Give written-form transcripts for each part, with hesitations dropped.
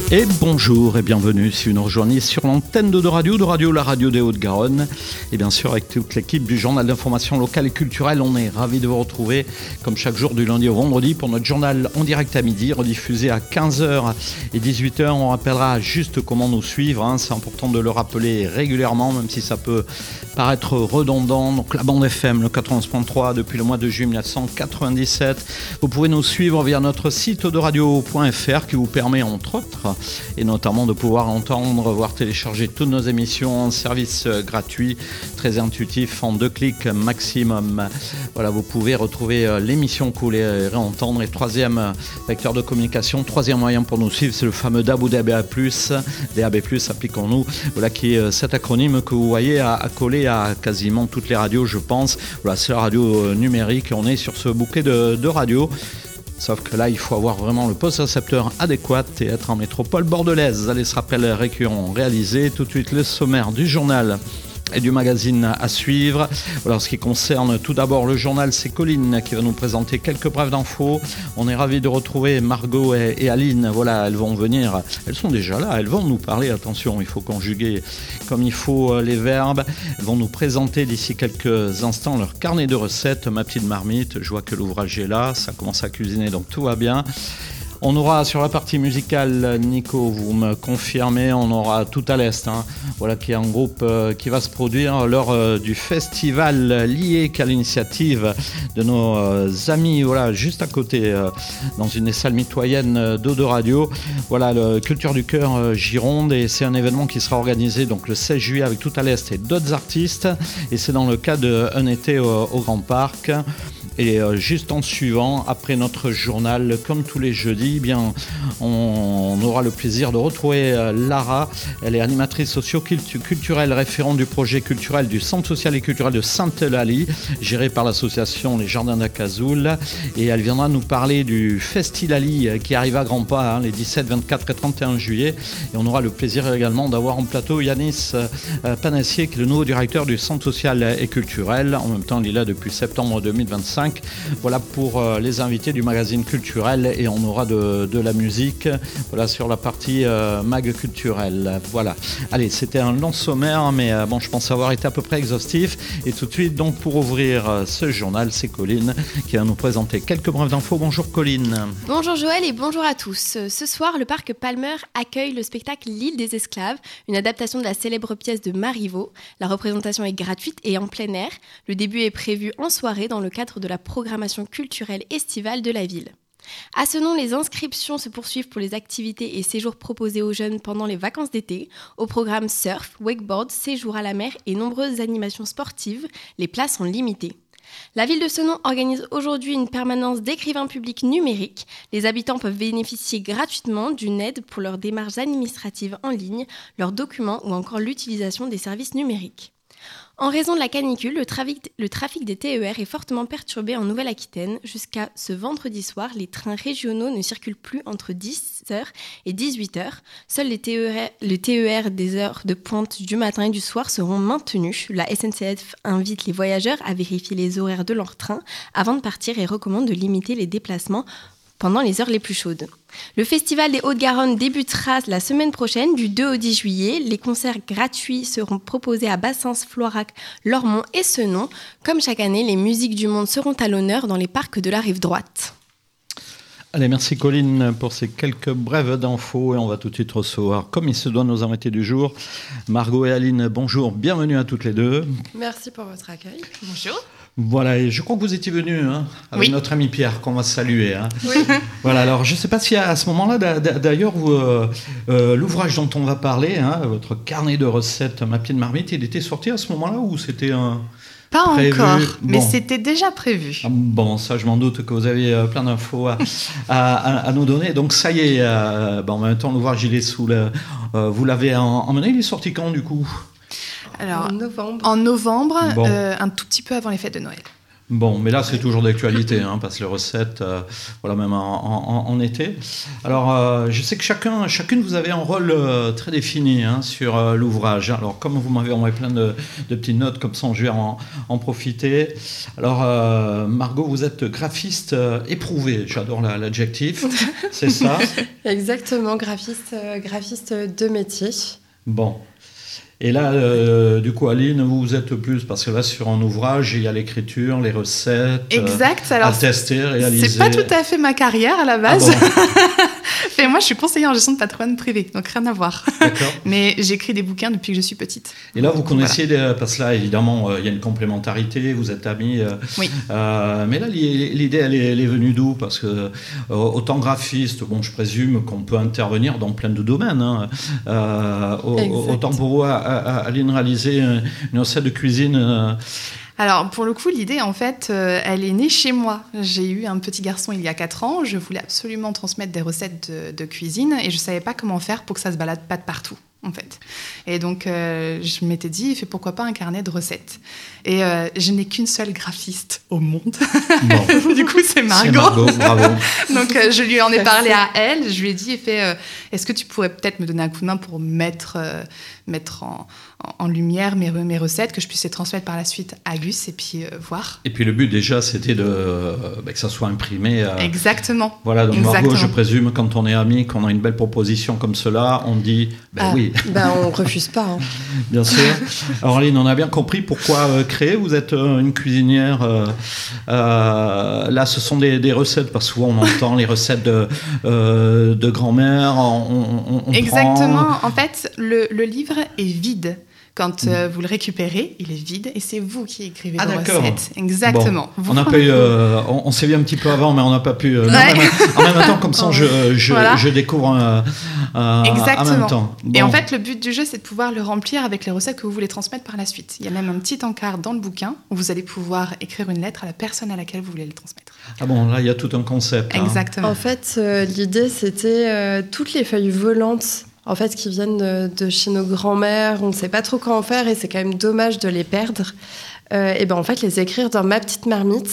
Et bonjour et bienvenue si vous nous rejoignez sur l'antenne de Radio, la radio des Hauts-de-Garonne. Et bien sûr avec toute l'équipe du journal d'information locale et culturelle, on est ravis de vous retrouver comme chaque jour du lundi au vendredi pour notre journal en direct à midi, rediffusé à 15h et 18h. On rappellera juste comment nous suivre, c'est important de le rappeler régulièrement, même si ça peut paraître redondant. Donc la bande FM, le 91.3 depuis le mois de juillet 1997. Vous pouvez nous suivre via notre site auderadio.fr qui vous permet entre autres et notamment de pouvoir entendre, voire télécharger toutes nos émissions en service gratuit, très intuitif, en 2 clics maximum. Voilà, vous pouvez retrouver l'émission que vous voulez réentendre. Et troisième vecteur de communication, troisième moyen pour nous suivre, c'est le fameux DAB ou DAB+, appliquons-nous, voilà, qui est cet acronyme que vous voyez accolé à quasiment toutes les radios, je pense. Voilà, c'est la radio numérique, on est sur ce bouquet de radios. Sauf que là, il faut avoir vraiment le poste récepteur adéquat et être en métropole bordelaise. Allez, ce rappel récurrent réalisé. Tout de suite, le sommaire du journal et du magazine à suivre. Alors, ce qui concerne tout d'abord le journal, c'est Colline qui va nous présenter quelques brèves d'infos. On est ravis de retrouver Margot et Aline. Voilà, elles vont venir. Elles sont déjà là. Elles vont nous parler. Attention, il faut conjuguer comme il faut les verbes. Elles vont nous présenter d'ici quelques instants leur carnet de recettes. Ma petite marmite. Je vois que l'ouvrage est là. Ça commence à cuisiner, donc tout va bien. On aura sur la partie musicale, Nico, vous me confirmez, on aura Tout à l'Est, voilà, qui est un groupe qui va se produire lors du festival lié à l'initiative de nos amis, voilà, juste à côté, dans une des salles mitoyennes d'Eau de Radio. Voilà, le Culture du Cœur Gironde, et c'est un événement qui sera organisé donc le 16 juillet avec Tout à l'Est et d'autres artistes, et c'est dans le cadre d'un été au Grand Parc. Et juste en suivant, après notre journal, comme tous les jeudis, bien, on aura le plaisir de retrouver Lara. Elle est animatrice socio-culturelle, référente du projet culturel du Centre social et culturel de Sainte-Eulalie, géré par l'association Les Jardins d'Acazoul. Et elle viendra nous parler du Festilali qui arrive à grands pas, les 17, 24 et 31 juillet. Et on aura le plaisir également d'avoir en plateau Yanis Panassier, qui est le nouveau directeur du Centre social et culturel. En même temps, il est là depuis septembre 2025. Voilà pour les invités du magazine culturel, et on aura de la musique, voilà, sur la partie mag culturelle. Voilà. Allez, c'était un long sommaire, mais bon, je pense avoir été à peu près exhaustif. Et tout de suite, donc, pour ouvrir ce journal, c'est Colline qui va nous présenter quelques brèves d'infos. Bonjour Colline. Bonjour Joël et bonjour à tous. Ce soir, le parc Palmer accueille le spectacle L'île des esclaves, une adaptation de la célèbre pièce de Marivaux. La représentation est gratuite et en plein air. Le début est prévu en soirée dans le cadre de la programmation culturelle estivale de la ville. À ce nom, les inscriptions se poursuivent pour les activités et séjours proposés aux jeunes pendant les vacances d'été. Au programme surf, wakeboard, séjour à la mer et nombreuses animations sportives. Les places sont limitées. La ville de Senon organise aujourd'hui une permanence d'écrivains publics numériques. Les habitants peuvent bénéficier gratuitement d'une aide pour leurs démarches administratives en ligne, leurs documents ou encore l'utilisation des services numériques. En raison de la canicule, le trafic des TER est fortement perturbé en Nouvelle-Aquitaine. Jusqu'à ce vendredi soir, les trains régionaux ne circulent plus entre 10h et 18h. Seuls les TER des heures de pointe du matin et du soir seront maintenus. La SNCF invite les voyageurs à vérifier les horaires de leur train avant de partir et recommande de limiter les déplacements pendant les heures les plus chaudes. Le Festival des Hauts-de-Garonne débutera la semaine prochaine, du 2 au 10 juillet. Les concerts gratuits seront proposés à Bassens, Florac, Lormont et Senon. Comme chaque année, les musiques du monde seront à l'honneur dans les parcs de la rive droite. Allez, merci Colline pour ces quelques brèves d'infos, et on va tout de suite recevoir, comme il se doit, nos invités du jour. Margot et Aline, bonjour, bienvenue à toutes les deux. Merci pour votre accueil. Bonjour. Voilà, et je crois que vous étiez venus avec notre ami Pierre, qu'on va saluer. Oui. Voilà, alors je ne sais pas si à ce moment-là, d'ailleurs, l'ouvrage dont on va parler, votre carnet de recettes, Ma petite marmite, il était sorti à ce moment-là ou c'était Pas prévu? encore, mais c'était déjà prévu. Bon, ça, je m'en doute que vous avez plein d'infos à nous donner. Donc ça y est, en même temps, l'ouvrage, il est sous le... vous l'avez emmené, il est sorti quand, du coup ? Alors, en novembre. Bon. Un tout petit peu avant les fêtes de Noël. Bon, mais là, c'est toujours d'actualité, parce que les recettes, même en été. Alors, je sais que chacune, vous avez un rôle très défini sur l'ouvrage. Alors, comme vous m'avez envoyé plein de petites notes, comme ça, je vais en profiter. Alors, Margot, vous êtes graphiste éprouvée. J'adore l'adjectif. C'est ça? Exactement, graphiste de métier. Bon. Et là, du coup, Aline, vous êtes plus, parce que là, sur un ouvrage, il y a l'écriture, les recettes, exact. Alors, à tester, réaliser. C'est pas tout à fait ma carrière à la base. Ah bon. Et moi, je suis conseillère en gestion de patrimoine privé, donc rien à voir. D'accord. Mais j'écris des bouquins depuis que je suis petite. Et là, vous connaissiez, parce que là, évidemment, il y a une complémentarité, vous êtes amis. Oui. Mais là, l'idée, elle est venue d'où? Parce que, autant graphiste, je présume qu'on peut intervenir dans plein de domaines. Autant pour vous, Aline, réaliser une recette de cuisine. Alors, pour le coup, l'idée, en fait, elle est née chez moi. J'ai eu un petit garçon il y a 4 ans. Je voulais absolument transmettre des recettes de cuisine et je ne savais pas comment faire pour que ça ne se balade pas de partout, en fait. Et donc, je m'étais dit, pourquoi pas un carnet de recettes? Et je n'ai qu'une seule graphiste au monde. Bon. Du coup, c'est Margot. C'est Margot, bravo. Donc, je lui en ai parlé à elle. Je lui ai dit, est-ce que tu pourrais peut-être me donner un coup de main pour mettre en lumière mes recettes, que je puisse les transmettre par la suite à Gus et puis voir. Et puis le but déjà, c'était que ça soit imprimé. Exactement. Voilà, donc exactement. Margot, je présume, quand on est amis, qu'on a une belle proposition comme cela, on dit oui. On refuse pas. Bien sûr. Alors Aline, on a bien compris pourquoi créer. Vous êtes une cuisinière. Là, ce sont des recettes, parce que souvent on entend les recettes de grand-mère. On exactement. En fait, le livre est vide. Quand vous le récupérez, il est vide et c'est vous qui écrivez vos recettes. Exactement. Bon, on s'est vu un petit peu avant, mais on n'a pas pu. En même temps, comme ça, je découvre en même temps. Bon. Et en fait, le but du jeu, c'est de pouvoir le remplir avec les recettes que vous voulez transmettre par la suite. Il y a même un petit encart dans le bouquin où vous allez pouvoir écrire une lettre à la personne à laquelle vous voulez le transmettre. Ah bon, là, il y a tout un concept. Exactement. En fait, l'idée, c'était toutes les feuilles volantes. En fait, qui viennent de chez nos grands-mères, on ne sait pas trop quoi en faire et c'est quand même dommage de les perdre. En fait, les écrire dans ma petite marmite,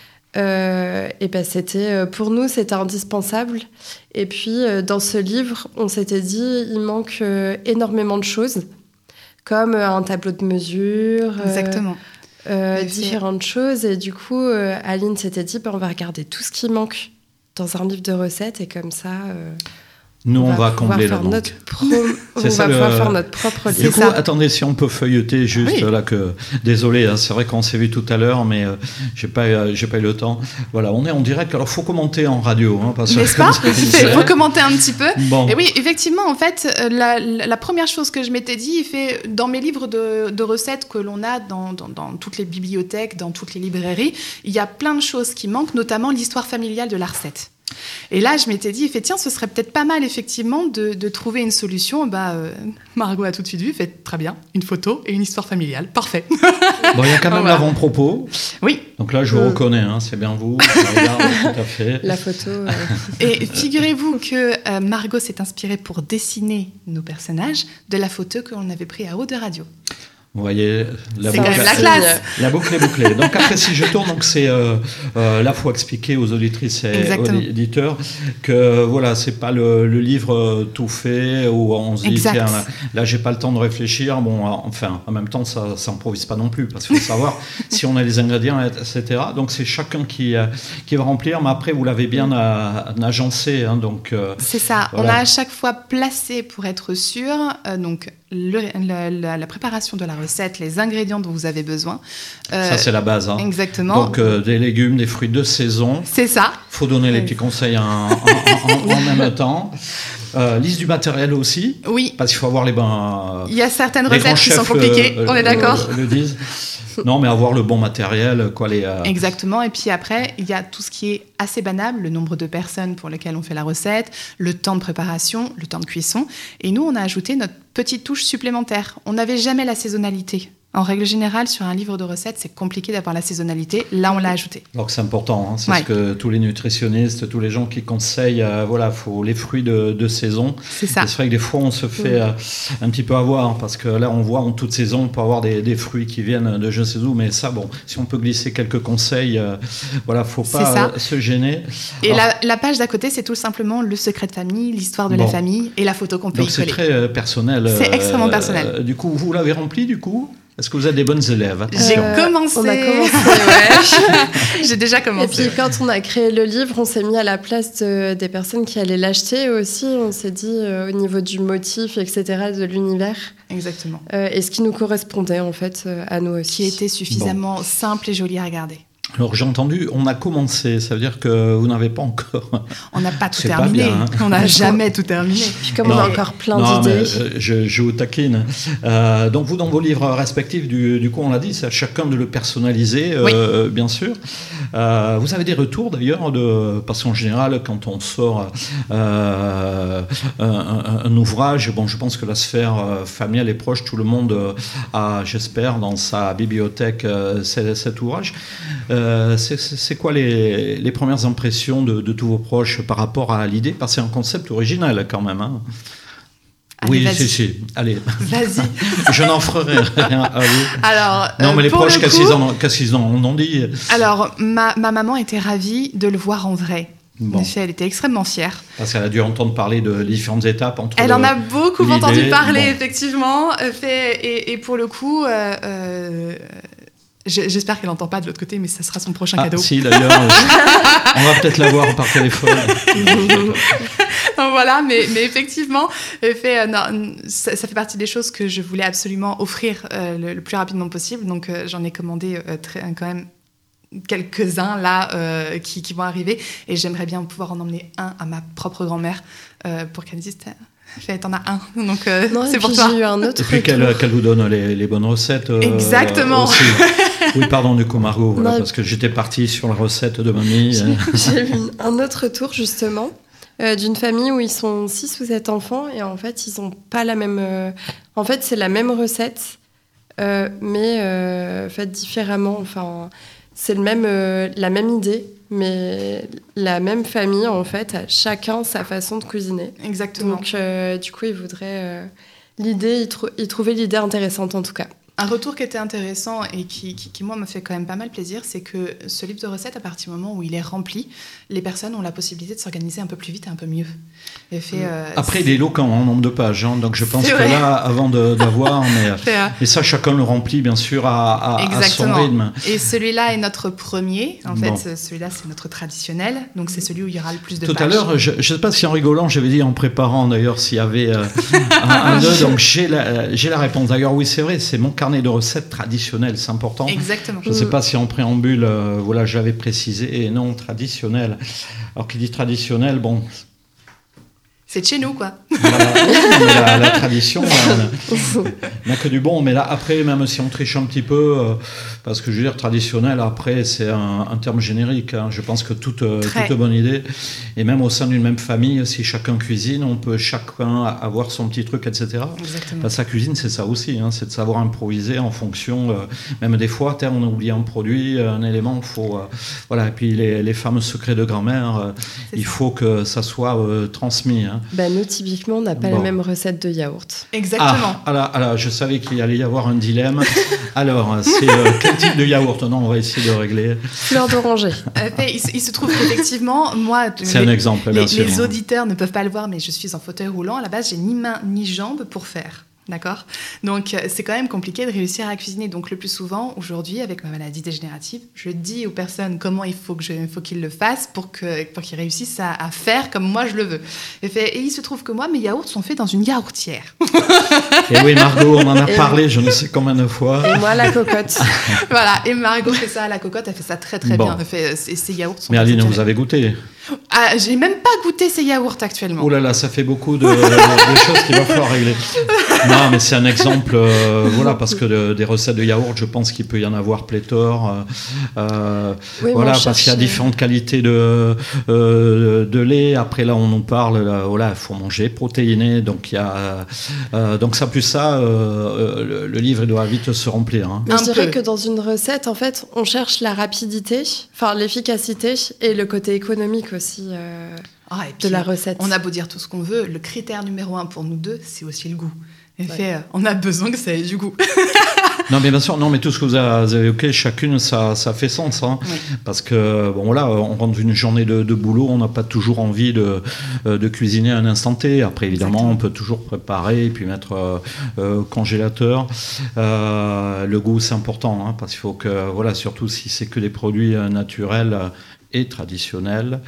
c'était pour nous, c'était indispensable. Et puis, dans ce livre, on s'était dit, il manque énormément de choses, comme un tableau de mesure. Exactement. Différentes choses. Et du coup, Aline s'était dit, on va regarder tout ce qui manque dans un livre de recettes et comme ça... Nous, on va combler le manque. On va pouvoir faire notre propre livre. Du coup, attendez, si on peut feuilleter juste là que... Désolé, c'est vrai qu'on s'est vu tout à l'heure, mais j'ai pas eu le temps. Voilà, on est en direct, alors il faut commenter en radio. N'est-ce pas ? Il faut commenter un petit peu. Bon. Et oui, effectivement, en fait, la première chose que je m'étais dit, dans mes livres de recettes que l'on a dans toutes les bibliothèques, dans toutes les librairies, il y a plein de choses qui manquent, notamment l'histoire familiale de la recette. Et là, je m'étais dit, tiens, ce serait peut-être pas mal, effectivement, de trouver une solution. Margot a tout de suite vu, fait très bien, une photo et une histoire familiale. Parfait. Bon, il y a quand même l'avant-propos. Oui. Donc là, je vous reconnais, c'est bien vous. Je regarde tout à fait. La photo. Et figurez-vous que Margot s'est inspirée pour dessiner nos personnages de la photo que l'on avait prise à Eau de Radio. Vous voyez, c'est quand même la classe. La boucle est bouclée. Donc après, si je tourne, c'est là, faut expliquer aux auditrices et aux éditeurs que voilà, c'est pas le livre tout fait où on se dit tiens, là, j'ai pas le temps de réfléchir. Bon, enfin, en même temps, ça s'improvise pas non plus parce qu'il faut savoir si on a les ingrédients, etc. Donc c'est chacun qui va remplir. Mais après, vous l'avez bien agencé, donc. C'est ça. Voilà. On a à chaque fois placé pour être sûr. Donc la préparation de la recette, les ingrédients dont vous avez besoin. Ça, c'est la base. Exactement. Donc, des légumes, des fruits de saison. C'est ça. Il faut donner les petits conseils en même temps. Liste du matériel aussi. Oui. Parce qu'il faut avoir les bons... Il y a certaines recettes qui sont compliquées, on est d'accord. Le disent. Non, mais avoir le bon matériel, Exactement. Et puis après, il y a tout ce qui est assez banal, le nombre de personnes pour lesquelles on fait la recette, le temps de préparation, le temps de cuisson. Et nous, on a ajouté notre petite touche supplémentaire. On n'avait jamais la saisonnalité En règle générale, sur un livre de recettes, c'est compliqué d'avoir la saisonnalité. Là, on l'a ajouté. Alors c'est important, c'est ce que tous les nutritionnistes, tous les gens qui conseillent, faut les fruits de saison. C'est ça. Et c'est vrai que des fois, on se fait un petit peu avoir, parce que là, on voit en toute saison, on peut avoir des fruits qui viennent de je ne sais où, mais ça, si on peut glisser quelques conseils, faut pas se gêner. Et alors, la page d'à côté, c'est tout simplement le secret de famille, l'histoire de la famille et la photo qu'on peut y coller. Donc c'est très personnel. C'est extrêmement personnel. Du coup, vous l'avez rempli, du coup ? Est-ce que vous êtes des bonnes élèves ? J'ai commencé. On a commencé, ouais. J'ai déjà commencé. Et puis quand on a créé le livre, on s'est mis à la place des personnes qui allaient l'acheter aussi. On s'est dit au niveau du motif, etc., de l'univers. Exactement. Et ce qui nous correspondait en fait à nous aussi. Qui était suffisamment simple et joli à regarder. Alors j'ai entendu, on a commencé, ça veut dire que vous n'avez pas encore... On n'a pas tout terminé, pas bien, hein. On n'a jamais tout terminé. Puis comme on a encore plein d'idées... Je vous taquine. Donc vous, dans vos livres respectifs, du coup on l'a dit, c'est à chacun de le personnaliser, bien sûr. Vous avez des retours d'ailleurs, parce qu'en général, quand on sort un ouvrage, je pense que la sphère familiale est proche, tout le monde a, j'espère, dans sa bibliothèque cet ouvrage. C'est quoi les premières impressions de tous vos proches par rapport à l'idée ? Parce que c'est un concept original quand même. Hein. Allez, oui, si. Allez. Vas-y. Je n'en ferai rien à vous. Alors, non, mais les proches, qu'est-ce qu'ils en ont dit ? Alors, ma maman était ravie de le voir en vrai. En effet, elle était extrêmement fière. Parce qu'elle a dû entendre parler de différentes étapes entre Elle en a beaucoup entendu parler, effectivement. Et pour le coup... J'espère qu'elle n'entend pas de l'autre côté, mais ça sera son prochain cadeau. Si, d'ailleurs, on va peut-être la voir par téléphone. Donc voilà, mais effectivement, ça fait partie des choses que je voulais absolument offrir le plus rapidement possible. Donc j'en ai commandé quand même quelques-uns là qui vont arriver. Et j'aimerais bien pouvoir en emmener un à ma propre grand-mère pour qu'elle dise... T'en as un, donc c'est pour toi. J'ai eu un autre. Et puis qu'elle vous donne les bonnes recettes. Exactement. Aussi. Oui, pardon, du coup, Margot, parce que j'étais partie sur la recette de mamie. J'ai eu un autre tour, justement, d'une famille où ils sont 6 ou 7 enfants, et en fait, ils n'ont pas la même... En fait, c'est la même recette, mais faite différemment. Enfin, c'est la même idée, mais la même famille, en fait, a chacun sa façon de cuisiner. Exactement. Donc, du coup, ils voudraient ils trouvaient l'idée intéressante, en tout cas. Un retour qui était intéressant et qui moi, me fait quand même pas mal plaisir, c'est que ce livre de recettes, à partir du moment où il est rempli, les personnes ont la possibilité de s'organiser un peu plus vite et un peu mieux. Après, il est loquant en nombre de pages, hein, donc je pense que là, avant d'avoir, mais ça, chacun le remplit, bien sûr, à son rythme. Et celui-là est notre premier. En fait, celui-là, c'est notre traditionnel. Donc, c'est celui où il y aura le plus de pages. Tout à l'heure, je ne sais pas si en rigolant, j'avais dit en préparant, d'ailleurs, s'il y avait un nœud. Donc, j'ai la réponse. D'ailleurs, oui, c'est vrai, c'est mon carnet de recettes traditionnelles, c'est important. Exactement. Je ne sais pas si en préambule, j'avais précisé, et non traditionnel. Alors qu'il dit traditionnel, bon... C'est de chez nous, quoi. Voilà, la tradition n'a que du bon. Mais là, après, même si on triche un petit peu, parce que je veux dire, traditionnel, après, c'est un terme générique. Hein. Je pense que toute bonne idée, et même au sein d'une même famille, si chacun cuisine, on peut chacun avoir son petit truc, etc. Exactement. Sa cuisine, c'est ça aussi. Hein. C'est de savoir improviser en fonction, même des fois, on a oublié un produit, un élément, il faut... voilà. Et puis, les fameux secrets de grand-mère, il faut que ça soit transmis. Hein. Nous, typiquement, on n'a pas la même recette de yaourt. Exactement. Alors, je savais qu'il allait y avoir un dilemme. Alors, c'est quel type de yaourt ? Non, on va essayer de régler. Fleur d'oranger. Il se trouve qu'effectivement, moi... C'est un exemple, bien sûr. Les auditeurs ne peuvent pas le voir, mais je suis en fauteuil roulant. À la base, j'ai ni main ni jambes pour faire. D'accord ? Donc, c'est quand même compliqué de réussir à cuisiner. Donc, le plus souvent, aujourd'hui, avec ma maladie dégénérative, je dis aux personnes comment il faut qu'ils le fassent pour qu'ils réussissent à faire comme moi je le veux. Et il se trouve que moi, mes yaourts sont faits dans une yaourtière. Et oui, Margot, on en a parlé, je ne sais combien de fois. Et moi, la cocotte. Voilà, et Margot fait ça à la cocotte, elle fait ça très très bien. Ces yaourts sont... Mais Aline, vous avez goûté ? J'ai même pas goûté ces yaourts actuellement. Oh là là, ça fait beaucoup de choses qu'il va falloir régler. Non, mais c'est un exemple, voilà, parce que des recettes de yaourt, je pense qu'il peut y en avoir pléthore. Voilà, parce qu'il y a différentes qualités de lait. Après, là, on nous parle, voilà, il faut manger protéiné. Donc, il y a, donc ça plus ça, le livre il doit vite se remplir. Hein. Mais je dirais que dans une recette, en fait, on cherche la rapidité, enfin l'efficacité et le côté économique aussi. De la recette. On a beau dire tout ce qu'on veut, le critère numéro 1 pour nous deux, c'est aussi le goût. On a besoin que ça ait du goût. Non, mais bien sûr, non, mais tout ce que vous avez évoqué, chacune, ça fait sens. Hein, oui. Parce que, bon, là, on rentre d'une journée de boulot, on n'a pas toujours envie de cuisiner à un instant T. Après, évidemment, exactement. On peut toujours préparer et puis mettre au congélateur. Le goût, c'est important, hein, parce qu'il faut que, voilà, surtout si c'est que des produits naturels, et traditionnel.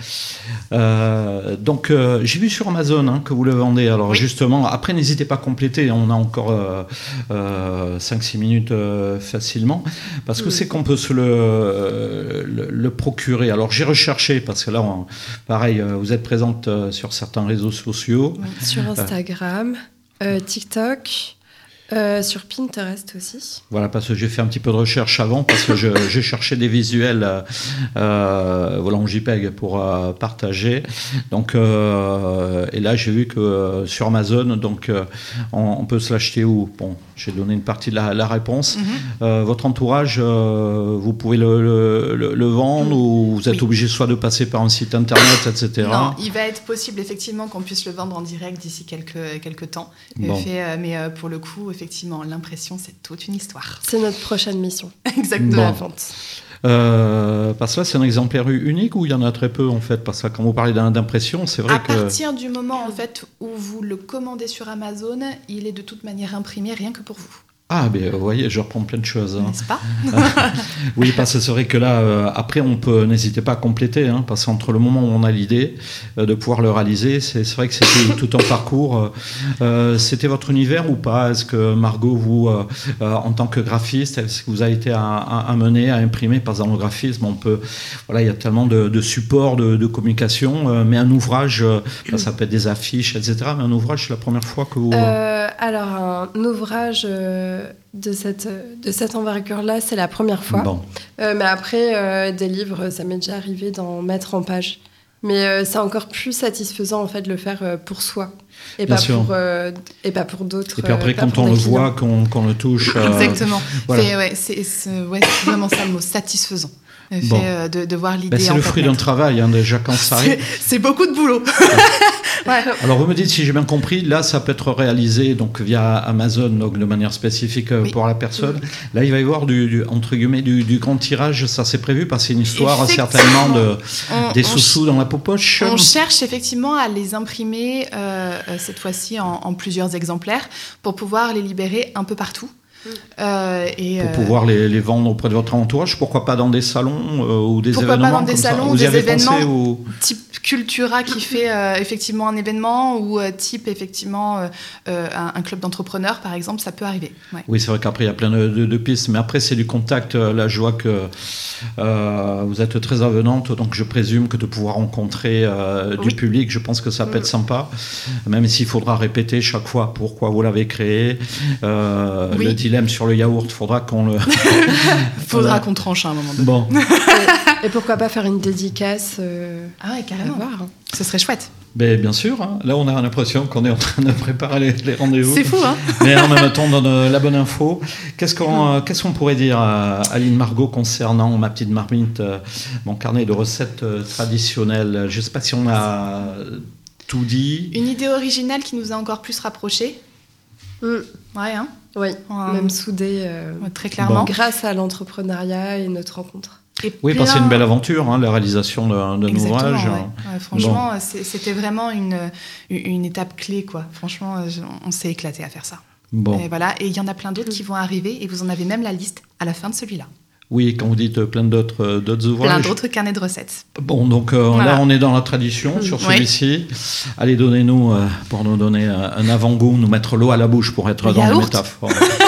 Donc, j'ai vu sur Amazon que vous le vendez. Alors, oui. Justement, après, n'hésitez pas à compléter. On a encore 5-6 minutes facilement. Parce que c'est qu'on peut se le procurer. Alors, j'ai recherché, parce que là, pareil, vous êtes présente sur certains réseaux sociaux. Oui, sur Instagram, TikTok... sur Pinterest aussi. Voilà, parce que j'ai fait un petit peu de recherche avant, parce que j'ai cherché des visuels voilà, en JPEG pour partager. Donc, et là, j'ai vu que sur Amazon, donc, on peut se l'acheter où ? Bon, j'ai donné une partie de la réponse. Mm-hmm. Votre entourage, vous pouvez le vendre ou vous êtes obligé soit de passer par un site internet, etc. Non, il va être possible effectivement qu'on puisse le vendre en direct d'ici quelques temps. Bon. Mais pour le coup, effectivement, l'impression, c'est toute une histoire. C'est notre prochaine mission. Exactement. La vente. Parce que là, c'est un exemplaire unique ou il y en a très peu, en fait? Parce que quand vous parlez d'impression, c'est vrai que... À partir du moment, en fait, où vous le commandez sur Amazon, il est de toute manière imprimé rien que pour vous. Ah, mais vous voyez, je reprends plein de choses. Hein. N'est-ce pas? Oui, parce que c'est vrai que là, après, n'hésitez pas à compléter, hein, parce qu'entre le moment où on a l'idée de pouvoir le réaliser, c'est vrai que c'était tout un parcours. C'était votre univers ou pas? Est-ce que Margot, vous, en tant que graphiste, est-ce que vous avez été amené à imprimer? Parce que dans le graphisme, voilà, il y a tellement de supports de communication, mais un ouvrage, ça peut être des affiches, etc. Mais un ouvrage, c'est la première fois que vous... Alors, un ouvrage... de cette envergure-là, c'est la première fois. Bon. Mais après, des livres, ça m'est déjà arrivé d'en mettre en page. Mais c'est encore plus satisfaisant, en fait, de le faire pour soi. Et pas pour d'autres. Et puis après, quand on le voit, qu'on le touche... Exactement. Voilà. C'est vraiment ça le mot, satisfaisant. Bon. De voir l'idée. C'est le fruit d'un travail, hein, déjà, quand ça arrive. C'est beaucoup de boulot. Ouais. Alors, vous me dites, si j'ai bien compris, là, ça peut être réalisé donc, via Amazon, donc, de manière spécifique pour la personne. Oui. Là, il va y avoir entre guillemets, du grand tirage. Ça, c'est prévu parce que c'est une histoire certainement des sous-sous dans la poche. On cherche effectivement à les imprimer, cette fois-ci, en plusieurs exemplaires pour pouvoir les libérer un peu partout. Pour pouvoir les vendre auprès de votre entourage, pourquoi pas dans des salons ou des événements? Pourquoi pas dans des salons ou des événements type Cultura qui fait effectivement un événement ou type effectivement un club d'entrepreneurs par exemple, ça peut arriver. Ouais. Oui, c'est vrai qu'après il y a plein de pistes, mais après c'est du contact. Là je vois que vous êtes très avenante, donc je présume que de pouvoir rencontrer du public, je pense que ça peut être sympa, même s'il faudra répéter chaque fois pourquoi vous l'avez créé. Le dilemme sur le yaourt, faudra qu'on le... faudra qu'on tranche à un moment donné. Bon. Et pourquoi pas faire une dédicace Ah ouais, carrément. Ce serait chouette. Ben, bien sûr, hein. Là on a l'impression qu'on est en train de préparer les rendez-vous. C'est fou, hein. Mais en même temps, on donne la bonne info. Qu'est-ce qu'on pourrait dire à Aline Margot concernant ma petite marmite, mon carnet de recettes traditionnelles? Je ne sais pas si on a tout dit. Une idée originale qui nous a encore plus rapprochés. Ouais, hein. Oui, même soudés. Très clairement. Grâce à l'entrepreneuriat et notre rencontre. Oui, parce que c'est une belle aventure, hein, la réalisation d'un ouvrage. Ouais. Franchement, c'était vraiment une étape clé, quoi. Franchement, on s'est éclaté à faire ça. Bon. Et voilà. Et il y en a plein d'autres qui vont arriver, et vous en avez même la liste à la fin de celui-là. Oui, quand vous dites plein d'autres ouvrages. Plein d'autres carnets de recettes. Bon, donc là, on est dans la tradition sur celui-ci. Allez, donnez-nous, pour nous donner un avant-goût, nous mettre l'eau à la bouche pour être dans les métaphores.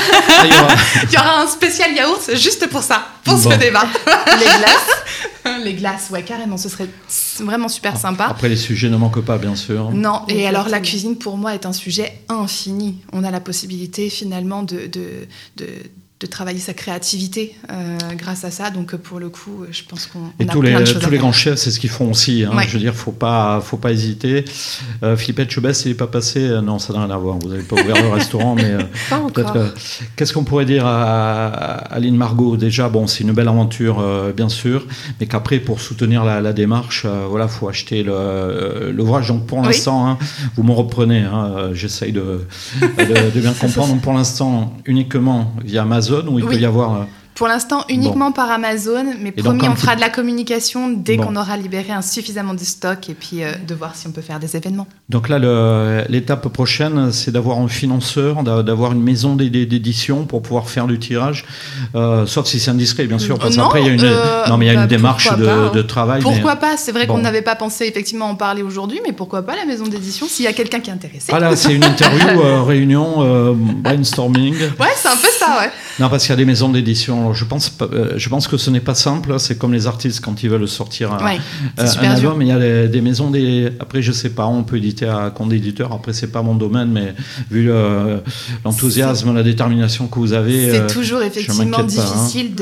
Il y aura un spécial yaourt juste pour ça, pour ce débat. Les glaces. Les glaces, ouais, carrément, ce serait vraiment super sympa. Après, les sujets ne manquent pas, bien sûr. Non, et alors la cuisine, pour moi, est un sujet infini. On a la possibilité, finalement, de travailler sa créativité grâce à ça. Donc, pour le coup, je pense qu'on a plein de choses à faire. Tous les grands chefs, c'est ce qu'ils font aussi. Je veux dire, faut pas hésiter. Philippe Etchebest, il n'est pas passé. Non, ça n'a rien à voir. Vous n'avez pas ouvert le restaurant, mais peut-être. Qu'est-ce qu'on pourrait dire à Aline Margot ? Déjà, bon, c'est une belle aventure, bien sûr, mais qu'après, pour soutenir la démarche, voilà, faut acheter l'ouvrage. Donc, pour l'instant, vous me reprenez. J'essaye de bien comprendre. Donc, pour l'instant, uniquement via Amazon. Où il peut y avoir... Pour l'instant, uniquement par Amazon, mais promis, on fera de la communication dès qu'on aura libéré suffisamment de stock et puis de voir si on peut faire des événements. Donc là, l'étape prochaine, c'est d'avoir un financeur, d'avoir une maison d'édition pour pouvoir faire du tirage, sauf si c'est indiscret, bien sûr, parce qu'après, il y a une démarche de travail. Pourquoi pas ? C'est vrai qu'on n'avait pas pensé effectivement en parler aujourd'hui, mais pourquoi pas la maison d'édition s'il y a quelqu'un qui est intéressé. Voilà, c'est une interview, réunion, brainstorming. Ouais, c'est un peu ça, ouais. Non, parce qu'il y a des maisons d'édition. Alors, je pense que ce n'est pas simple. C'est comme les artistes quand ils veulent sortir un album. Il y a des maisons. Après, je sais pas, on peut éditer à compte d'éditeur. Après, c'est pas mon domaine, mais vu l'enthousiasme, la détermination que vous avez, c'est toujours effectivement difficile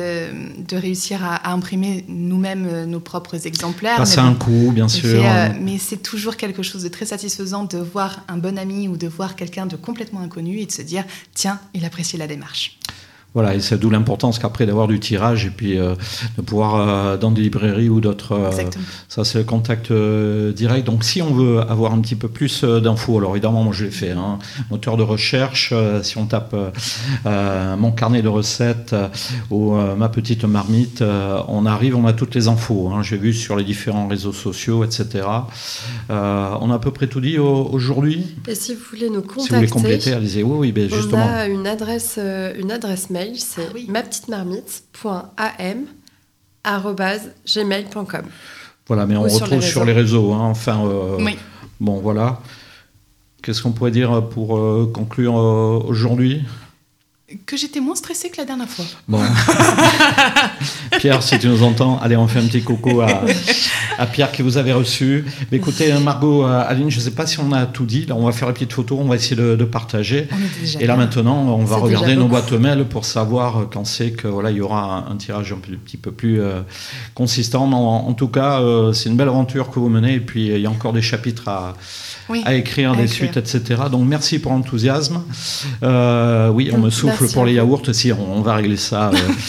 de réussir à imprimer nous-mêmes nos propres exemplaires. Ça a un coût, bien sûr. Mais c'est toujours quelque chose de très satisfaisant de voir un bon ami ou de voir quelqu'un de complètement inconnu et de se dire tiens, il apprécie la démarche. Voilà, et c'est d'où l'importance qu'après d'avoir du tirage et puis de pouvoir dans des librairies ou d'autres. Ça, c'est le contact direct. Donc, si on veut avoir un petit peu plus d'infos, alors évidemment, moi je l'ai fait. Moteur de recherche, si on tape mon carnet de recettes ou ma petite marmite, on a toutes les infos. J'ai vu sur les différents réseaux sociaux, etc. On a à peu près tout dit aujourd'hui. Et si vous voulez nous contacter, si vous voulez compléter, allez-y. Oui, ben, justement. On a une adresse mail. C'est mapetitemarmite.am@gmail.com. Voilà, mais on retrouve sur les réseaux. Oui. Bon, voilà. Qu'est-ce qu'on pourrait dire pour conclure aujourd'hui ? Que j'étais moins stressée que la dernière fois. Bon. Pierre, si tu nous entends, allez, on fait un petit coucou à Pierre qui vous avait reçu. Mais écoutez, Margot, Aline, je ne sais pas si on a tout dit. Là, on va faire une petite photo, on va essayer de partager. Et là, maintenant, on va regarder nos boîtes mail pour savoir quand c'est que voilà, il y aura un tirage un petit peu plus consistant. Mais en tout cas, c'est une belle aventure que vous menez. Et puis, il y a encore des chapitres à écrire, des suites, etc. Donc, merci pour l'enthousiasme. Oui, on me souffle pour les yaourts aussi. On va régler ça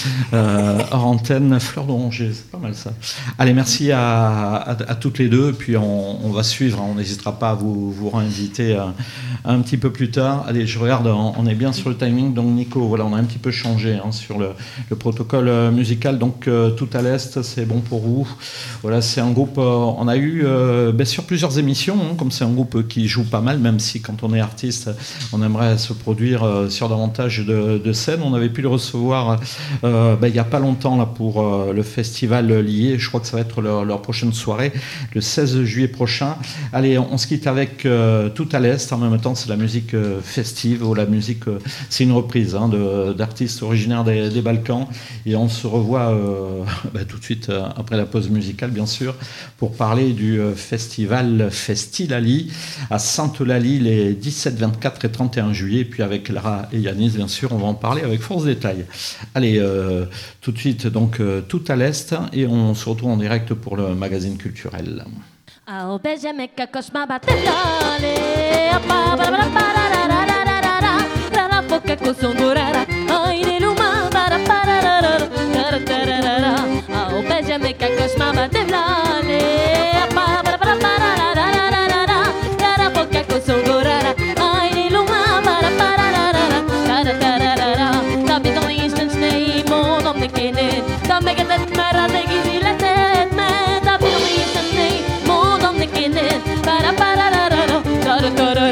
hors antenne. Fleur d'oranger, c'est pas mal ça. Allez, merci à toutes les deux. Puis, on va suivre. On n'hésitera pas à vous réinviter un petit peu plus tard. Allez, je regarde. On est bien sur le timing. Donc, Nico, voilà, on a un petit peu changé sur le protocole musical. Donc, Tout à l'Est, c'est bon pour vous. Voilà, c'est un groupe. On a eu sur plusieurs émissions, comme c'est un groupe qui joue pas mal, même si quand on est artiste, on aimerait se produire sur davantage de scènes. On avait pu le recevoir il n'y a pas longtemps là, pour le festival lié. Je crois que ça va être leur prochaine soirée, le 16 juillet prochain. Allez, on se quitte avec Tout à l'Est. En même temps, c'est la musique festive, ou la musique, c'est une reprise d'artistes originaires des Balkans. Et on se revoit tout de suite après la pause musicale, bien sûr, pour parler du festival Festilali à Sainte-Eulalie les 17, 24 et 31 juillet. Et puis avec Lara et Yanis, bien sûr, on va en parler avec force détail. Allez, tout de suite, donc, Tout à l'Est, et on se retrouve en direct pour le magazine culturel. Para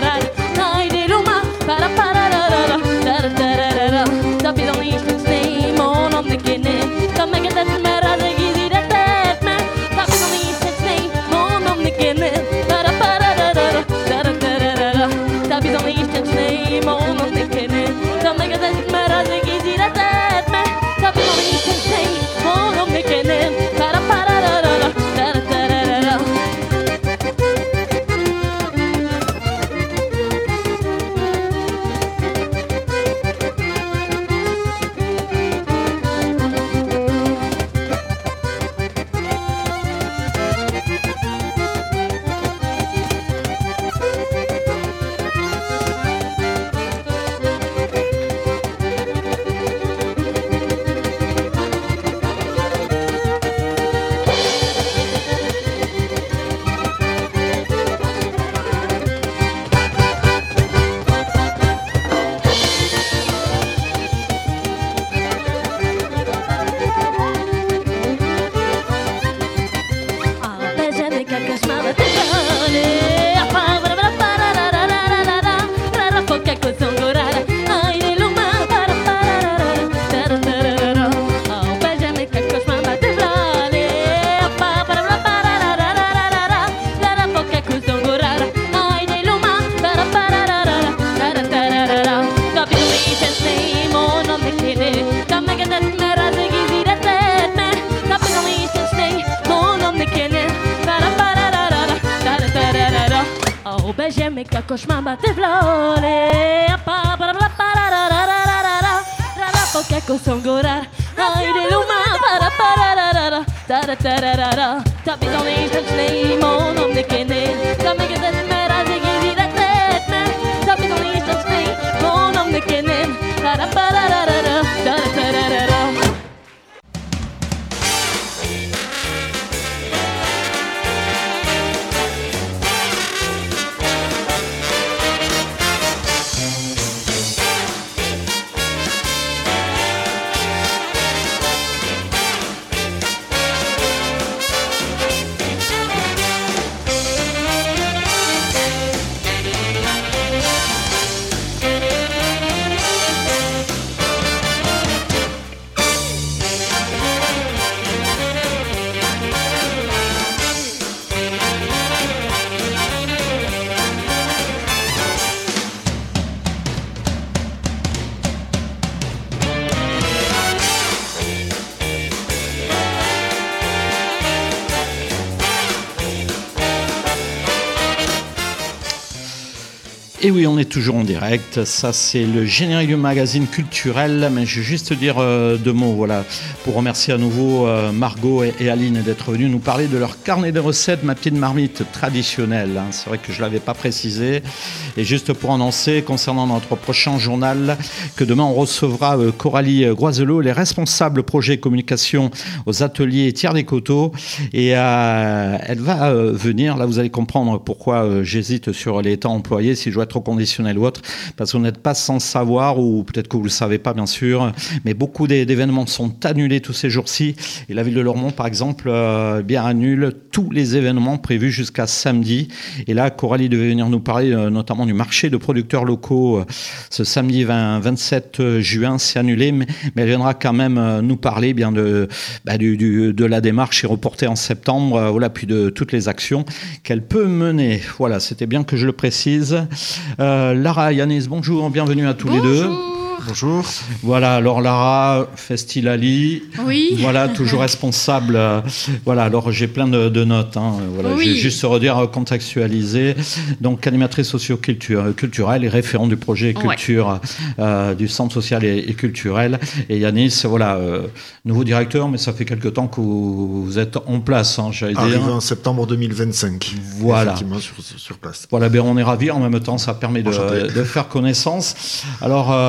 Et oui, on est toujours en direct. Ça, c'est le générique du magazine culturel. Mais je vais juste dire deux mots, voilà, pour remercier à nouveau Margot et Aline d'être venues nous parler de leur carnet de recettes, ma petite marmite traditionnelle. C'est vrai que je ne l'avais pas précisé. Et juste pour annoncer, concernant notre prochain journal, que demain on recevra Coralie Groiselot, les responsables projet communication aux ateliers Thiers des Coteaux. Et elle va venir, là vous allez comprendre pourquoi j'hésite sur les temps employés, si je dois être au conditionnel ou autre, parce que vous n'êtes pas sans savoir, ou peut-être que vous ne le savez pas bien sûr, mais beaucoup d'événements sont annulés tous ces jours-ci. Et la ville de Lormont, par exemple, bien annule tous les événements prévus jusqu'à samedi. Et là, Coralie devait venir nous parler notamment du marché de producteurs locaux ce samedi 27 juin. C'est annulé, mais elle viendra quand même nous parler bien de la démarche et reportée en septembre, voilà, puis de toutes les actions qu'elle peut mener. Voilà, c'était bien que je le précise. Lara, Yanis, bonjour, bienvenue à tous les deux. Bonjour. Voilà, alors Lara Festilali, oui. Voilà, toujours responsable. Voilà, alors j'ai plein de notes. Voilà, oui. Je vais juste redire, contextualiser. Donc, animatrice socio-culturelle et référente du projet culture du centre social et culturel. Et Yanis, voilà, nouveau directeur, mais ça fait quelque temps que vous êtes en place, j'allais dire. Arrivé en septembre 2025. Voilà. Effectivement, sur place. Voilà, ben on est ravis. En même temps, ça permet de faire connaissance. Alors,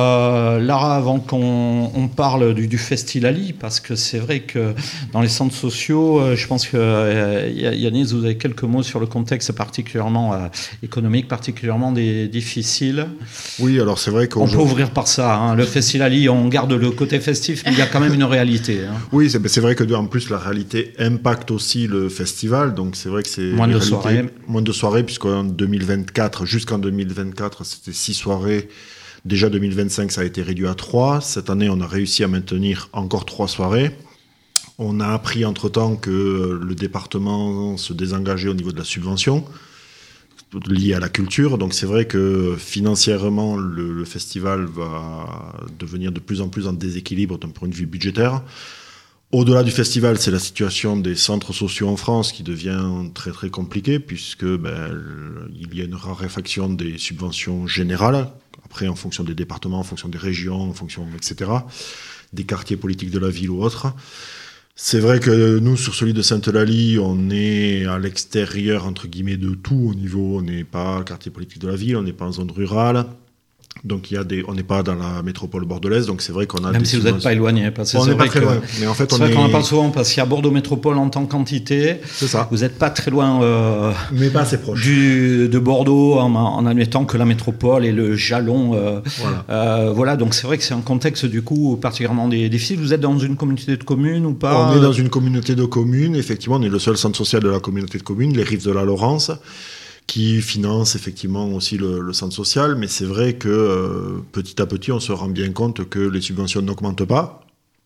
Lara, avant qu'on parle du Festilali, parce que c'est vrai que dans les centres sociaux, je pense que Yanis, vous avez quelques mots sur le contexte particulièrement économique, particulièrement difficile. Oui, alors c'est vrai qu'on peut ouvrir par ça. Hein. Le Festilali, on garde le côté festif, mais il y a quand même une réalité. Hein. Oui, c'est vrai que en plus la réalité impacte aussi le festival, donc c'est vrai que c'est moins de soirées, puisqu'en 2024, jusqu'en 2024, c'était 6 soirées. Déjà 2025, ça a été réduit à 3. Cette année, on a réussi à maintenir encore 3 soirées. On a appris entre-temps que le département se désengageait au niveau de la subvention liée à la culture. Donc c'est vrai que financièrement, le festival va devenir de plus en plus en déséquilibre d'un point de vue budgétaire. Au-delà du festival, c'est la situation des centres sociaux en France qui devient très très compliquée, puisque il y a une raréfaction des subventions générales. Après, en fonction des départements, en fonction des régions, en fonction, etc., des quartiers politiques de la ville ou autres. C'est vrai que nous, sur celui de Sainte-Eulalie, on est à l'extérieur, entre guillemets, de tout au niveau. On n'est pas quartier politique de la ville, on n'est pas en zone rurale. Donc on n'est pas dans la métropole bordelaise, donc c'est vrai qu'on a même si vous n'êtes pas éloigné, parce que on n'est pas très loin. Mais en fait, c'est vrai qu'on en parle souvent parce qu'il y a Bordeaux Métropole en tant qu'entité. C'est ça. Vous n'êtes pas très loin. Mais pas assez proche. De Bordeaux, en admettant que la métropole est le jalon. Voilà. Donc c'est vrai que c'est un contexte du coup particulièrement difficile. Vous êtes dans une communauté de communes ou pas? On est dans une communauté de communes. Effectivement, on est le seul centre social de la communauté de communes, les Rives de la Laurence, qui finance effectivement aussi le centre social, mais c'est vrai que petit à petit, on se rend bien compte que les subventions n'augmentent pas,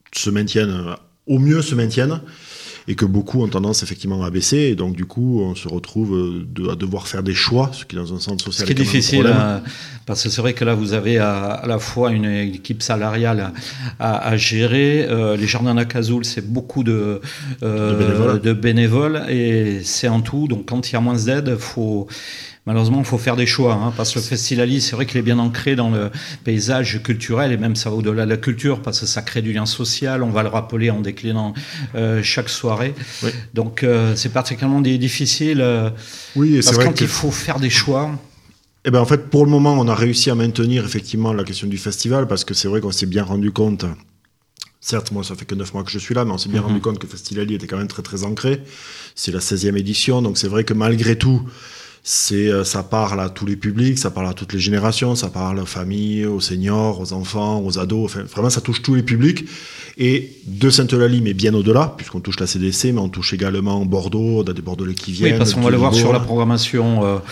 au mieux se maintiennent, et que beaucoup ont tendance effectivement à baisser, et donc du coup, on se retrouve à devoir faire des choix, ce qui dans un centre social est quand même difficile, parce que c'est vrai que là, vous avez à la fois une équipe salariale à gérer. Les jardins d'Acazoul, c'est beaucoup de bénévoles, et c'est en tout. Donc, quand il y a moins d'aide, malheureusement, il faut faire des choix, hein, parce que le Festilali, c'est vrai qu'il est bien ancré dans le paysage culturel, et même ça va au-delà de la culture, parce que ça crée du lien social, on va le rappeler en déclinant chaque soirée. Oui. Donc c'est particulièrement difficile, oui, et parce que quand il faut faire des choix... En fait, pour le moment, on a réussi à maintenir effectivement la question du festival, parce que c'est vrai qu'on s'est bien rendu compte... Certes, moi, ça fait que 9 mois que je suis là, mais on s'est bien rendu compte que Festilali était quand même très, très ancré. C'est la 16e édition, donc c'est vrai que malgré tout, ça parle à tous les publics, ça parle à toutes les générations, ça parle aux familles, aux seniors, aux enfants, aux ados, enfin, vraiment ça touche tous les publics. Et de Sainte-Eulalie, mais bien au-delà, puisqu'on touche la CDC, mais on touche également Bordeaux, on a des Bordelais qui viennent. Oui, parce qu'on va le voir sur la programmation,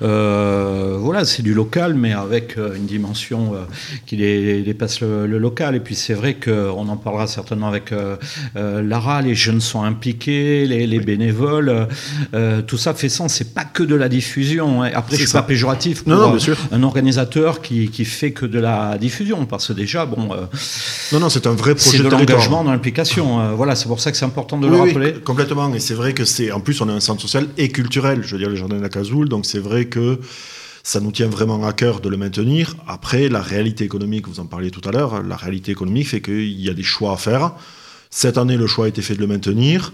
voilà, c'est du local, mais avec une dimension qui dépasse le local. Et puis c'est vrai qu'on en parlera certainement avec Lara, les jeunes sont impliqués, les bénévoles, tout ça fait sens, c'est pas que de la diffusion. Hein. Après, je ne suis pas péjoratif pour un organisateur qui fait que de la diffusion, parce que déjà, non, c'est un vrai projet de l'engagement dans l'implication. Voilà, c'est pour ça que c'est important de le rappeler. Oui, complètement. Et c'est vrai que en plus, on est un centre social et culturel, je veux dire, les jardins d'Acazoul, donc c'est vrai que ça nous tient vraiment à cœur de le maintenir. Après, la réalité économique, vous en parliez tout à l'heure, la réalité économique fait qu'il y a des choix à faire. Cette année, le choix a été fait de le maintenir.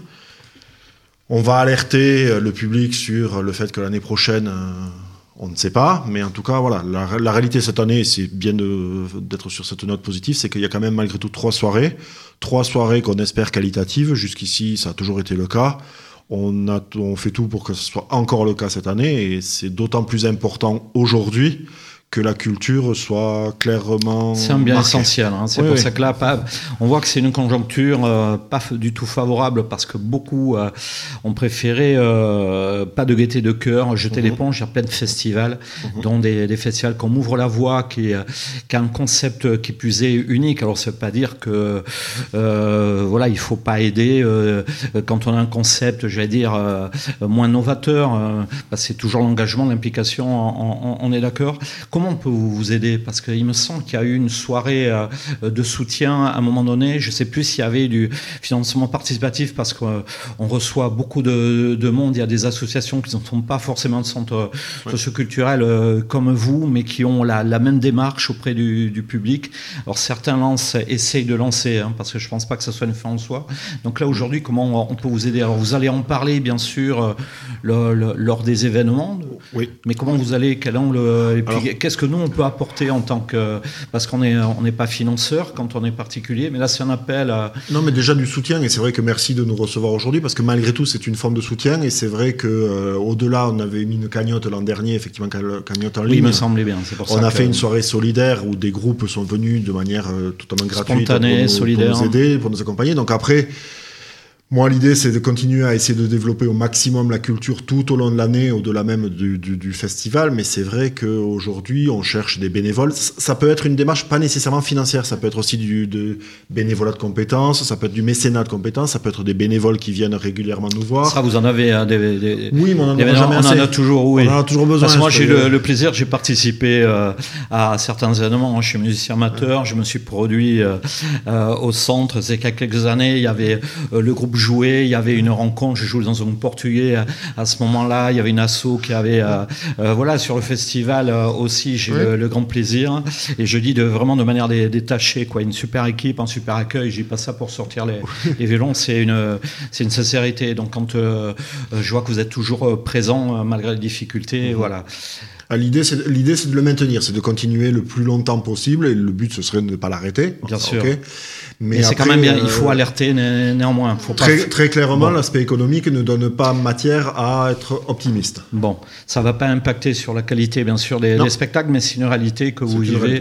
On va alerter le public sur le fait que l'année prochaine, on ne sait pas. Mais en tout cas, voilà, la réalité cette année, c'est bien d'être sur cette note positive, c'est qu'il y a quand même malgré tout 3 soirées. 3 soirées qu'on espère qualitatives. Jusqu'ici, ça a toujours été le cas. On fait tout pour que ce soit encore le cas cette année. Et c'est d'autant plus important aujourd'hui que la culture soit clairement c'est un bien marquée. Essentiel. Hein. C'est pour ça que là, on voit que c'est une conjoncture pas du tout favorable, parce que beaucoup ont préféré pas de gaieté de cœur, jeter l'éponge. Il y a plein de festivals, dont des festivals comme Ouvre la Voie, qui a un concept qui plus est unique. Alors ça ne veut pas dire que voilà, il faut pas aider quand on a un concept, j'allais dire, moins novateur. C'est toujours l'engagement, l'implication, on est d'accord. Comment on peut vous aider? Parce qu'il me semble qu'il y a eu une soirée de soutien à un moment donné. Je ne sais plus s'il y avait du financement participatif, parce qu'on reçoit beaucoup de monde. Il y a des associations qui ne sont pas forcément de centres socioculturels comme vous, mais qui ont la même démarche auprès du public. Alors certains essayent de lancer, parce que je ne pense pas que ce soit une fin en soi. Donc là, aujourd'hui, comment on peut vous aider? Alors vous allez en parler, bien sûr, lors des événements. Oui. Mais comment vous allez... qu'est-ce que nous on peut apporter en tant que... Parce qu'on n'est pas financeur quand on est particulier, mais là c'est un appel à... Non, mais déjà du soutien, et c'est vrai que merci de nous recevoir aujourd'hui, parce que malgré tout c'est une forme de soutien, et c'est vrai que au-delà, on avait mis une cagnotte l'an dernier, effectivement, cagnotte en ligne. Oui, il me semblait bien, c'est pour ça. On a fait une soirée solidaire où des groupes sont venus de manière totalement gratuite spontanée, solidaire, pour nous aider, pour nous accompagner. Donc après, moi, l'idée, c'est de continuer à essayer de développer au maximum la culture tout au long de l'année, au-delà même du festival. Mais c'est vrai qu'aujourd'hui, on cherche des bénévoles. Ça peut être une démarche pas nécessairement financière. Ça peut être aussi du bénévolat de compétences. Ça peut être du mécénat de compétences. Ça peut être des bénévoles qui viennent régulièrement nous voir. Ça, vous en avez Oui, mais on en a toujours. Oui. On en a toujours besoin. Parce que moi, j'ai eu le plaisir. J'ai participé à certains événements. Je suis musicien amateur. Je me suis produit au centre. C'est qu'il y a quelques années, il y avait le groupe jouer, il y avait une rencontre, je jouais dans un groupe portugais à ce moment-là, il y avait une asso qui avait voilà, sur le festival aussi, j'ai eu le grand plaisir, et je dis vraiment de manière détachée, quoi, une super équipe, un super accueil, je dis pas ça pour sortir les violons, c'est une sincérité, donc quand je vois que vous êtes toujours présent malgré les difficultés, voilà. L'idée, c'est de le maintenir, c'est de continuer le plus longtemps possible, et le but, ce serait de ne pas l'arrêter. Bien sûr. Okay. Mais c'est quand même bien, il faut alerter néanmoins. Faut très clairement, l'aspect économique ne donne pas matière à être optimiste. Bon, ça ne va pas impacter sur la qualité, bien sûr, des spectacles, mais c'est une réalité que vous vivez.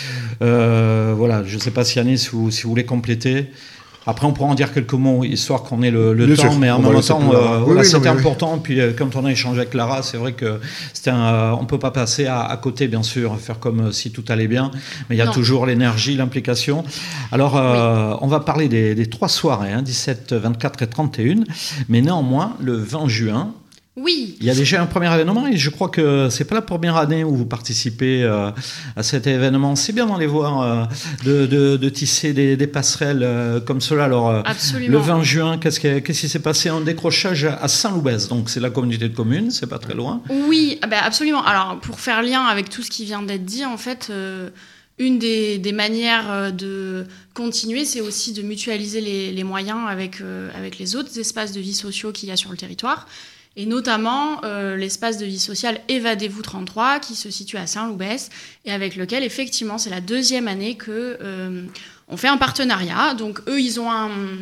Voilà, je ne sais pas si Yanis, si vous voulez compléter. Après, on pourra en dire quelques mots, histoire qu'on ait le temps, sûr. Mais en même temps, c'était important. Puis, quand on a échangé avec Lara, c'est vrai que on ne peut pas passer à côté, bien sûr, faire comme si tout allait bien. Mais il y a toujours l'énergie, l'implication. Alors, on va parler des 3 soirées, 17, 24 et 31. Mais néanmoins, le 20 juin, oui. Il y a déjà un premier événement et je crois que c'est pas la première année où vous participez à cet événement. C'est bien d'aller voir, de tisser des passerelles comme cela. Alors, absolument. Le 20 juin, qu'est-ce qui s'est passé? Un décrochage à Saint-Loubès, donc c'est la communauté de communes, c'est pas très loin. Oui, absolument. Alors, pour faire lien avec tout ce qui vient d'être dit, en fait... Une des manières de continuer, c'est aussi de mutualiser les moyens avec les autres espaces de vie sociaux qu'il y a sur le territoire, et notamment l'espace de vie sociale Évadez-vous 33, qui se situe à Saint-Loubès, et avec lequel, effectivement, c'est la 2e année qu'on fait un partenariat. Donc, eux, ils ont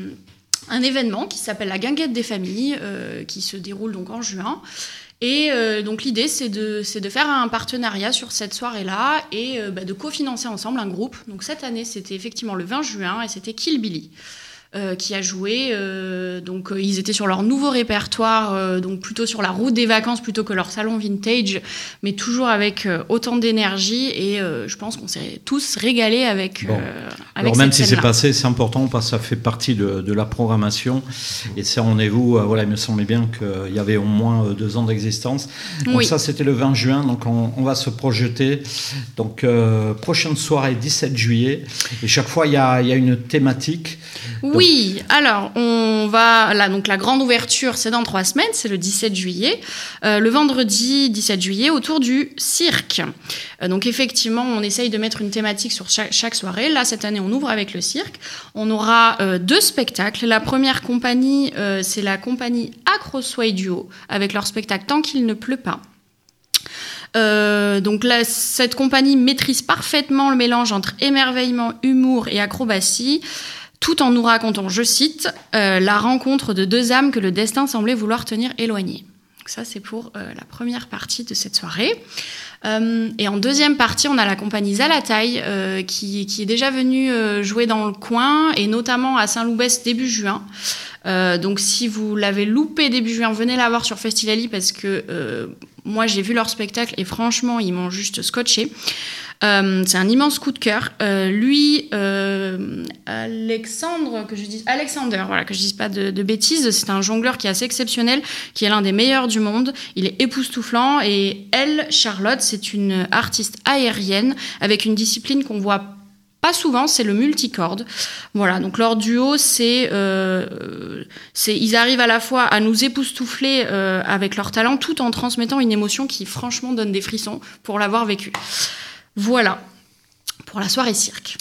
un événement qui s'appelle la Guinguette des familles, qui se déroule donc en juin. Et donc l'idée, c'est de faire un partenariat sur cette soirée-là et de cofinancer ensemble un groupe. Donc cette année, c'était effectivement le 20 juin et c'était Kill Billy qui a joué. Donc ils étaient sur leur nouveau répertoire, donc plutôt sur la route des vacances plutôt que leur salon vintage, mais toujours avec autant d'énergie et je pense qu'on s'est tous régalés avec alors même si c'est passé, c'est important parce que ça fait partie de la programmation et c'est rendez-vous, voilà, il me semblait bien qu'il y avait au moins 2 ans d'existence. Donc ça, c'était le 20 juin, donc on va se projeter. Donc prochaine soirée, 17 juillet, et chaque fois, il y a une thématique. Oui, alors on va là, donc la grande ouverture, c'est dans 3 semaines, c'est le 17 juillet, le vendredi 17 juillet autour du cirque. Donc effectivement, on essaye de mettre une thématique sur chaque soirée. Là, cette année, on ouvre avec le cirque. On aura 2 spectacles. La première compagnie, c'est la compagnie Acrosway Duo avec leur spectacle Tant qu'il ne pleut pas. Donc là, cette compagnie maîtrise parfaitement le mélange entre émerveillement, humour et acrobatie, tout en nous racontant, je cite, la rencontre de 2 âmes que le destin semblait vouloir tenir éloignées. Donc ça, c'est pour la première partie de cette soirée. Et en deuxième partie, on a la compagnie Zalataï qui est déjà venue jouer dans le coin, et notamment à Saint-Loubès début juin. Donc si vous l'avez loupé début juin, venez la voir sur Festivali parce que moi, j'ai vu leur spectacle et franchement, ils m'ont juste scotché. C'est un immense coup de cœur. Alexander, voilà, que je dise pas de bêtises, c'est un jongleur qui est assez exceptionnel, qui est l'un des meilleurs du monde. Il est époustouflant. Et elle, Charlotte, c'est une artiste aérienne avec une discipline qu'on voit pas souvent, c'est le multicorde. Voilà, donc leur duo, ils arrivent à la fois à nous époustoufler avec leur talent, tout en transmettant une émotion qui franchement donne des frissons pour l'avoir vécu. Voilà, pour la soirée cirque.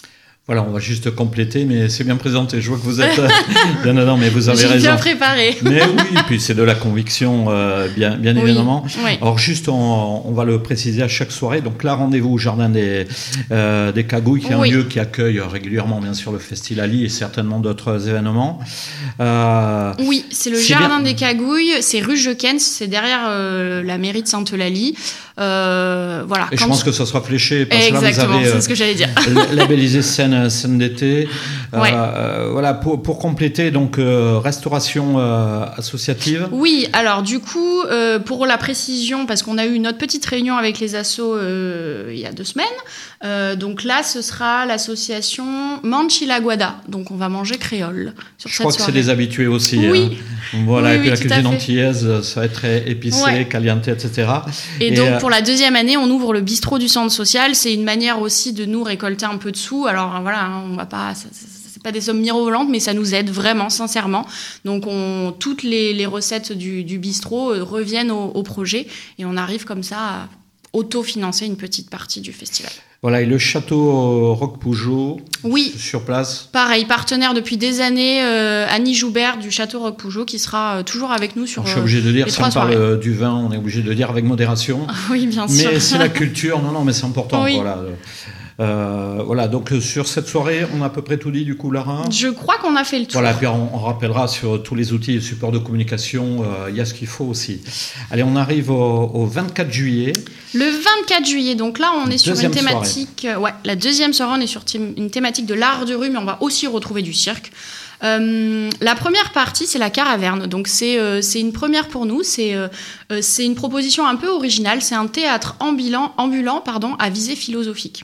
Voilà, on va juste compléter, mais c'est bien présenté. Je vois que vous êtes bien dedans, mais vous avez raison. J'ai bien préparé. Mais oui, puis c'est de la conviction, bien évidemment. Oui. Alors juste, on va le préciser à chaque soirée. Donc là, rendez-vous au Jardin des Cagouilles, qui est un lieu qui accueille régulièrement, bien sûr, le Festilali et certainement d'autres événements. Oui, c'est le Jardin des Cagouilles. C'est rue Jequens, c'est derrière la mairie de Sainte-Eulalie. Voilà. Et je pense que ça sera fléché. Parce exactement, que là, vous avez, c'est ce que j'allais dire. Labellisé scène d'été. Voilà, pour compléter, donc restauration associative. Oui, alors du coup, pour la précision, parce qu'on a eu notre petite réunion avec les assos il y a 2 semaines, donc là, ce sera l'association Manchilaguada. Donc on va manger créole sur cette soirée. Je crois que c'est des habitués aussi. Oui. Voilà, et puis la tout cuisine antillaise, ça va être très épicé, caliente, etc. Et donc pour la 2e année, on ouvre le bistrot du centre social. C'est une manière aussi de nous récolter un peu de sous. Alors voilà, on va pas, c'est pas des sommes mirobolantes, mais ça nous aide vraiment, sincèrement. Donc toutes les recettes du bistrot reviennent au projet et on arrive comme ça à autofinancer une petite partie du festival. Voilà, et le château Roquepougeot, sur place. Pareil, partenaire depuis des années, Annie Joubert du château Roquepougeot, qui sera toujours avec nous sur. Je suis obligé de dire, si on parle du vin, on est obligé de dire avec modération. Oui, bien sûr. Mais c'est la culture, non, mais c'est important. Oui. Voilà, donc sur cette soirée, on a à peu près tout dit du coup, Lara. Je crois qu'on a fait le tour. Voilà, puis on rappellera sur tous les outils et supports de communication, il y a ce qu'il faut aussi. Allez, on arrive au 24 juillet. Le 24 juillet, donc là on est sur une thématique... la 2e soirée, on est sur une thématique de l'art de rue, mais on va aussi retrouver du cirque. La première partie, c'est la caraverne. Donc c'est une première pour nous. C'est une proposition un peu originale. C'est un théâtre ambulant à visée philosophique.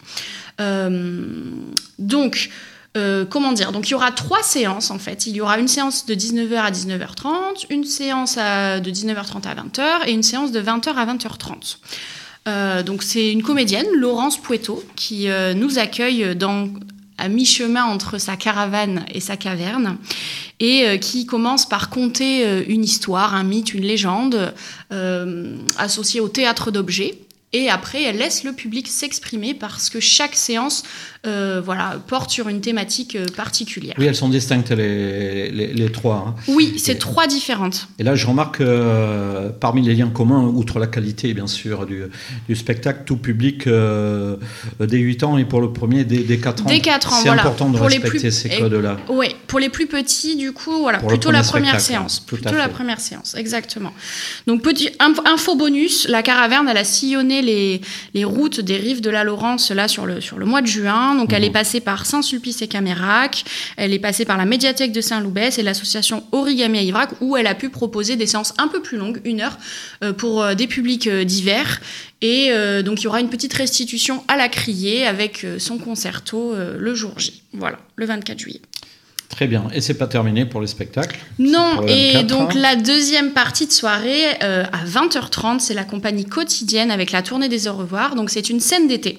Donc il y aura 3 séances en fait. Il y aura une séance de 19h à 19h30, une séance de 19h30 à 20h et une séance de 20h à 20h30. Donc c'est une comédienne, Laurence Pouetto, qui nous accueille à mi-chemin entre sa caravane et sa caverne, et qui commence par conter une histoire, un mythe, une légende, associée au théâtre d'objets. Et après, elle laisse le public s'exprimer parce que chaque séance porte sur une thématique particulière. Oui, elles sont distinctes, les 3. Hein. Oui, c'est 3 différentes. Et là, je remarque parmi les liens communs, outre la qualité, bien sûr, du spectacle, tout public dès 8 ans et pour le premier, dès 4 ans. Dès 4 ans, c'est important de respecter ces codes-là. Oui, pour les plus petits, du coup, plutôt la première séance. Plutôt la première séance, exactement. Donc, petit info bonus, la caravane, elle a sillonné les routes des rives de la Laurence là sur le mois de juin. Donc elle est passée par Saint-Sulpice et Camérac, elle est passée par la médiathèque de Saint-Loubès et l'association Origami à Ivrac, où elle a pu proposer des séances un peu plus longues, 1 heure, pour des publics divers. Et donc il y aura une petite restitution à la criée avec son concerto le jour J. Voilà, le 24 juillet. Très bien. Et c'est pas terminé pour les spectacles? Non, et donc la 2e partie de soirée, à 20h30, c'est la compagnie quotidienne avec la tournée des au revoir. Donc c'est une scène d'été.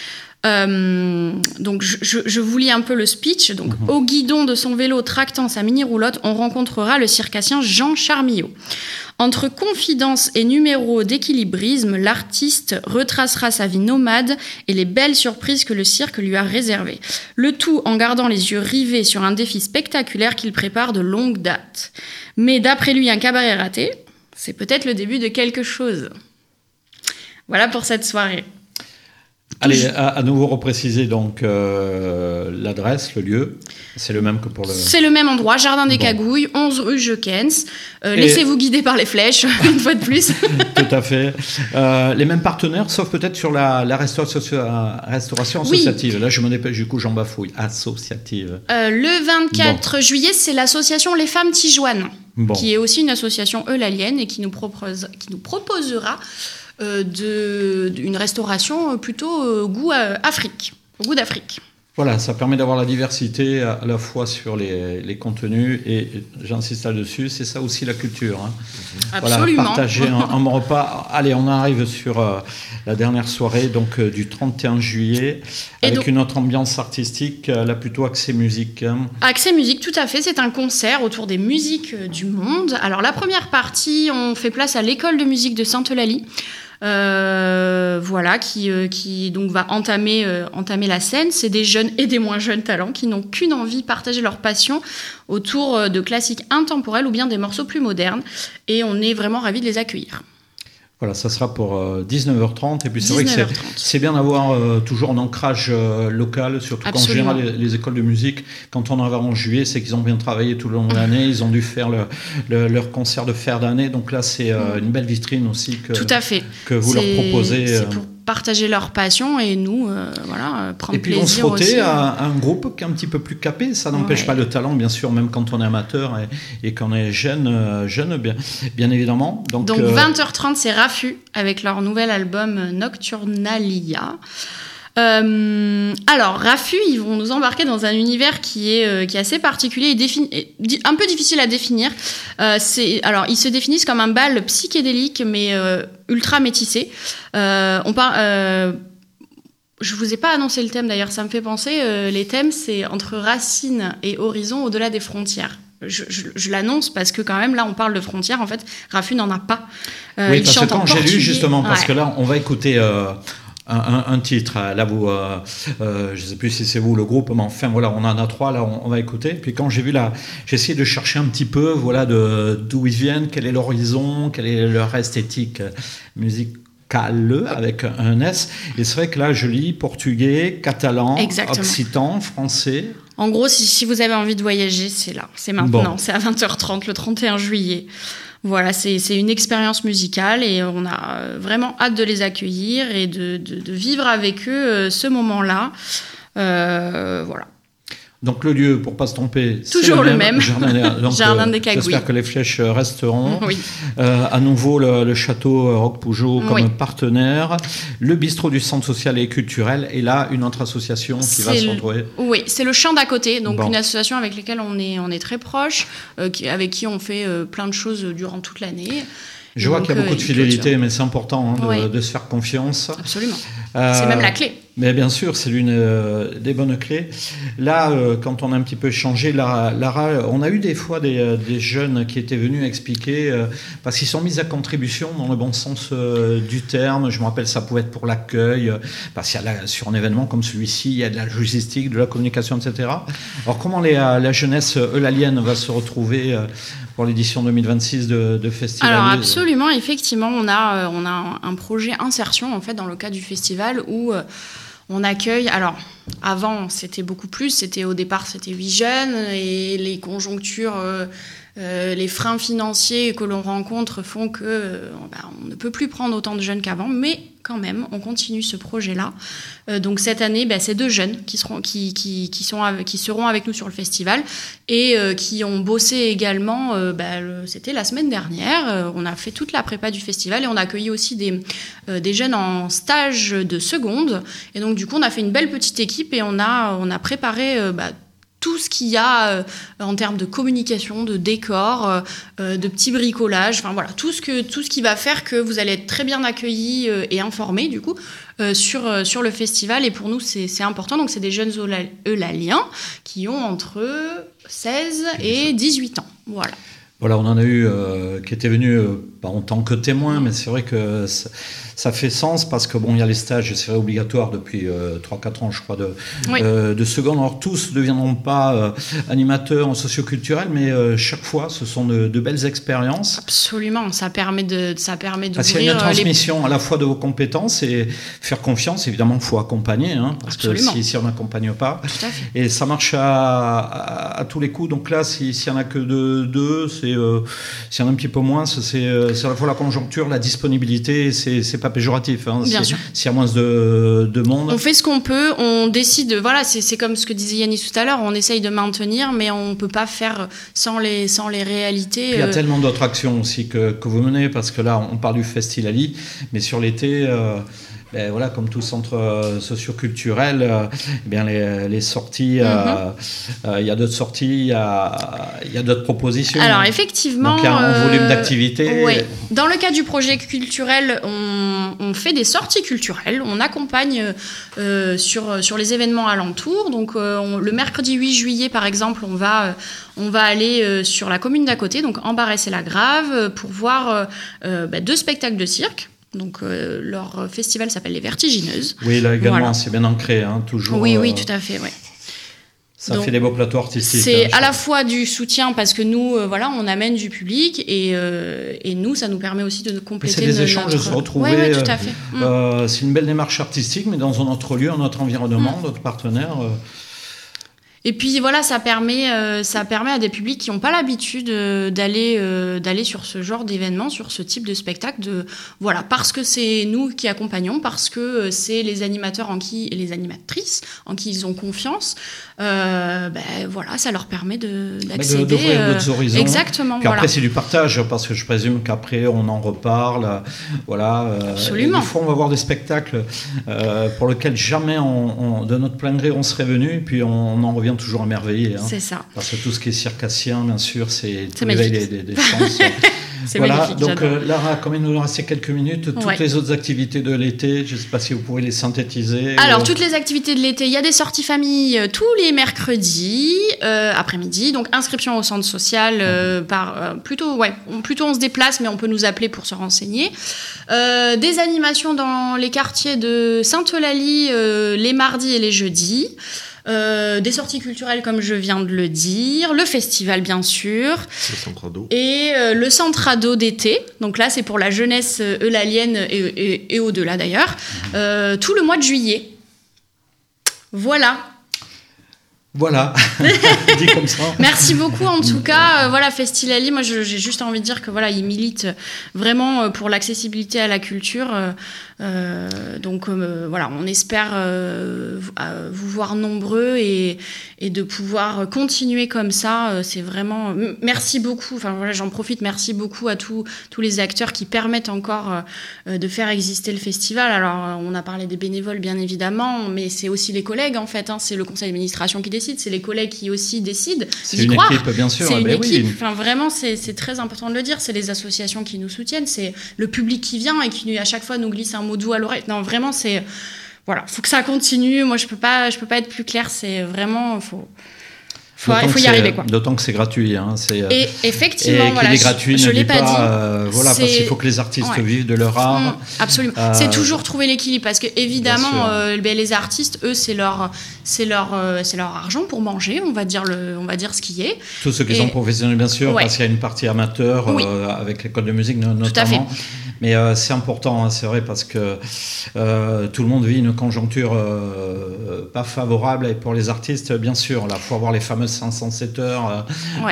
Donc je vous lis un peu le speech. Donc, au guidon de son vélo tractant sa mini-roulotte, on rencontrera le circassien Jean Charmillot. Entre confidences et numéros d'équilibrisme, l'artiste retracera sa vie nomade et les belles surprises que le cirque lui a réservées. Le tout en gardant les yeux rivés sur un défi spectaculaire qu'il prépare de longue date. Mais d'après lui, un cabaret raté, c'est peut-être le début de quelque chose. Voilà pour cette soirée. Allez, à nouveau repréciser donc l'adresse, le lieu. C'est le même que pour le... C'est le même endroit, Jardin des Cagouilles, 11 rue Jequens. Laissez-vous guider par les flèches, une fois de plus. Tout à fait. Les mêmes partenaires, sauf peut-être sur la restauration associative. Oui. Là, je me dépêche, du coup, j'en bafouille. Associative. Le 24 juillet, c'est l'association Les Femmes Tijoines, qui est aussi une association eulalienne et qui nous proposera une restauration plutôt goût d'Afrique. Voilà, ça permet d'avoir la diversité à la fois sur les contenus et j'insiste là-dessus, c'est ça aussi la culture. Hein. Absolument. Voilà, partager un repas. Allez, on arrive sur la dernière soirée donc du 31 juillet avec une autre ambiance artistique, là plutôt axée musique. Hein. Axée musique, tout à fait. C'est un concert autour des musiques du monde. Alors la première partie, on fait place à l'école de musique de Sainte-Eulalie. voilà, qui donc va entamer la scène. C'est des jeunes et des moins jeunes talents qui n'ont qu'une envie, partager leur passion autour de classiques intemporels ou bien des morceaux plus modernes. Et on est vraiment ravis de les accueillir. Voilà, ça sera pour 19h30. Et puis c'est vrai que c'est bien d'avoir toujours un ancrage local, surtout qu'en général, les écoles de musique, quand on en va en juillet, c'est qu'ils ont bien travaillé tout le long de l'année. Ils ont dû faire leur concert de fin d'année. Donc là, c'est une belle vitrine aussi tout à fait. Que vous leur proposez. C'est pour partager leur passion et nous, prendre plaisir aussi. Et puis on se frottait à un groupe qui est un petit peu plus capé. Ça n'empêche pas le talent, bien sûr, même quand on est amateur et qu'on est jeune bien évidemment. Donc 20h30, c'est Rafu avec leur nouvel album Nocturnalia. Alors, Rafu, ils vont nous embarquer dans un univers qui est assez particulier et un peu difficile à définir. Alors, ils se définissent comme un bal psychédélique, mais ultra métissé. Je vous ai pas annoncé le thème d'ailleurs, ça me fait penser. Les thèmes, c'est entre racines et horizon, au-delà des frontières. Je l'annonce parce que quand même là on parle de frontières, en fait Rafu n'en a pas. Oui, parce que quand j'ai lu justement, parce que là on va écouter un titre, là vous je sais plus si c'est vous le groupe, mais enfin voilà, on en a 3 là, on va écouter. Puis quand j'ai vu là, j'ai essayé de chercher un petit peu d'où ils viennent, quel est l'horizon, quelle est leur esthétique musicale avec un S, et c'est vrai que là je lis portugais, catalan, occitan, français. En gros, si vous avez envie de voyager, c'est là, c'est maintenant, c'est à 20h30 le 31 juillet. Voilà, c'est une expérience musicale et on a vraiment hâte de les accueillir et de vivre avec eux ce moment-là. Voilà. Donc le lieu, pour ne pas se tromper, toujours le même. Jardin des Cagouilles. J'espère que les flèches resteront. Oui. À nouveau, le château Roc Pougeot comme partenaire. Le bistrot du centre social et culturel. Et là, une autre association qui va se retrouver. Oui, c'est le Champ d'à côté. Donc une association avec laquelle on est très proche, avec qui on fait plein de choses durant toute l'année. Je vois qu'il y a beaucoup de fidélité, mais c'est important de se faire confiance. Absolument. C'est même la clé. Mais bien sûr, c'est l'une des bonnes clés. Là, quand on a un petit peu changé, Lara, on a eu des fois des jeunes qui étaient venus expliquer, parce qu'ils sont mis à contribution dans le bon sens du terme. Je me rappelle, ça pouvait être pour l'accueil, parce qu'il y a sur un événement comme celui-ci, il y a de la logistique, de la communication, etc. Alors, comment la jeunesse eulalienne va se retrouver pour l'édition 2026 de Festival? Alors absolument, effectivement, on a un projet insertion en fait dans le cadre du festival où on accueille. Alors avant c'était beaucoup plus, au départ c'était 8 jeunes et les conjonctures, les freins financiers que l'on rencontre font que on ne peut plus prendre autant de jeunes qu'avant, mais quand même on continue ce projet-là. Donc cette année, c'est 2 jeunes qui seront avec nous sur le festival et qui ont bossé également. C'était la semaine dernière. On a fait toute la prépa du festival et on a accueilli aussi des jeunes en stage de seconde. Et donc du coup, on a fait une belle petite équipe et on a préparé tout ce qu'il y a en termes de communication, de décor, de petits bricolages, enfin voilà, tout ce qui va faire que vous allez être très bien accueillis et informés du coup sur le festival. Et pour nous, c'est important. Donc c'est des jeunes eulaliens qui ont entre 16 et 18 ans. Voilà. Voilà, on en a eu qui étaient venus pas en tant que témoins, mais c'est vrai que ça fait sens parce que il y a les stages, c'est vrai, obligatoires depuis 3-4 ans, je crois, de seconde. Alors tous ne deviendront pas animateurs en socioculturel, mais chaque fois, ce sont de belles expériences. Absolument, ça permet d'ouvrir. Parce qu'il y a une transmission à la fois de vos compétences et faire confiance. Évidemment, il faut accompagner, parce Absolument. que si on n'accompagne pas, tout à fait. Et ça marche à tous les coups. Donc là, s'il n'y en a que deux, s'il y en a un petit peu moins, c'est à la fois la conjoncture, la disponibilité, c'est pas péjoratif. Bien sûr. S'il y a moins de monde. On fait ce qu'on peut, on décide, voilà, c'est comme ce que disait Yannis tout à l'heure, on essaye de maintenir, mais on ne peut pas faire sans les réalités. Il y a tellement d'autres actions aussi que vous menez, parce que là, on parle du Festilali, mais sur l'été... voilà, comme tout centre socioculturel, les sorties, il y a d'autres sorties, il y a d'autres propositions. Alors effectivement, donc il y a un volume d'activité. Oui. Dans le cas du projet culturel, on fait des sorties culturelles, on accompagne sur les événements alentours. Donc le mercredi 8 juillet par exemple, on va aller sur la commune d'à côté, donc Embarras et la Grave, pour voir 2 spectacles de cirque. Donc leur festival s'appelle Les Vertigineuses. Oui, là également, c'est bien ancré, toujours. Oui, tout à fait, ouais. Ça fait des beaux plateaux artistiques. C'est à la fois du soutien parce que nous, on amène du public et nous, ça nous permet aussi de compléter. C'est des échanges, de se retrouver. Oui, tout à fait. C'est une belle démarche artistique, mais dans un autre lieu, un autre environnement, d'autres partenaires. Et puis voilà, ça permet à des publics qui n'ont pas l'habitude d'aller sur ce genre d'événement, sur ce type de spectacle, parce que c'est nous qui accompagnons, parce que c'est les animateurs et les animatrices en qui ils ont confiance. Ça leur permet d'accéder d'ouvrir d'autres horizons. Exactement. Puis après, c'est du partage, parce que je présume qu'après on en reparle. Absolument. Des fois, on va voir des spectacles pour lesquels jamais de notre plein gré on serait venu, et puis on en revient toujours émerveillé. C'est ça. Parce que tout ce qui est circassien, bien sûr, c'est l'éveil des chances. C'est magnifique. Donc Lara, comme il nous reste quelques minutes, toutes les autres activités de l'été, je ne sais pas si vous pouvez les synthétiser. Alors, toutes les activités de l'été, il y a des sorties famille tous les mercredis après-midi. Donc, inscription au centre social plutôt on se déplace, mais on peut nous appeler pour se renseigner. Des animations dans les quartiers de Sainte-Eulalie les mardis et les jeudis. Des sorties culturelles comme je viens de le dire, le festival bien sûr, le centre ado. Et le centre ado d'été, donc là c'est pour la jeunesse eulalienne et au-delà d'ailleurs, tout le mois de juillet. Voilà, dit comme ça. Merci beaucoup en tout cas. Festilali, moi j'ai juste envie de dire que il milite vraiment pour l'accessibilité à la culture. On espère vous voir nombreux et de pouvoir continuer comme ça. C'est vraiment merci beaucoup. J'en profite. Merci beaucoup à tous les acteurs qui permettent encore de faire exister le festival. Alors on a parlé des bénévoles bien évidemment, mais c'est aussi les collègues en fait. C'est le conseil d'administration qui décide, c'est les collègues qui aussi décident. C'est une équipe bien sûr. C'est une équipe. Vraiment c'est très important de le dire. C'est les associations qui nous soutiennent, c'est le public qui vient et qui à chaque fois nous glisse un mot doux à l'oreille. Non, vraiment, faut que ça continue. Moi, je peux pas être plus claire. C'est vraiment, il faut y arriver, quoi. D'autant que c'est gratuit. Et effectivement, qu'il est gratuit, je ne l'ai dit pas dit. Parce qu'il faut que les artistes vivent de leur art. Absolument. C'est toujours trouver l'équilibre, parce que évidemment, les artistes, eux, c'est leur argent pour manger. On va dire ce qui est. Tous ceux qui sont professionnels, bien sûr, parce qu'il y a une partie amateur avec l'école de musique notamment. Tout à fait. Mais c'est important, c'est vrai, parce que tout le monde vit une conjoncture pas favorable. Et pour les artistes, bien sûr, il faut avoir les fameuses 507 heures,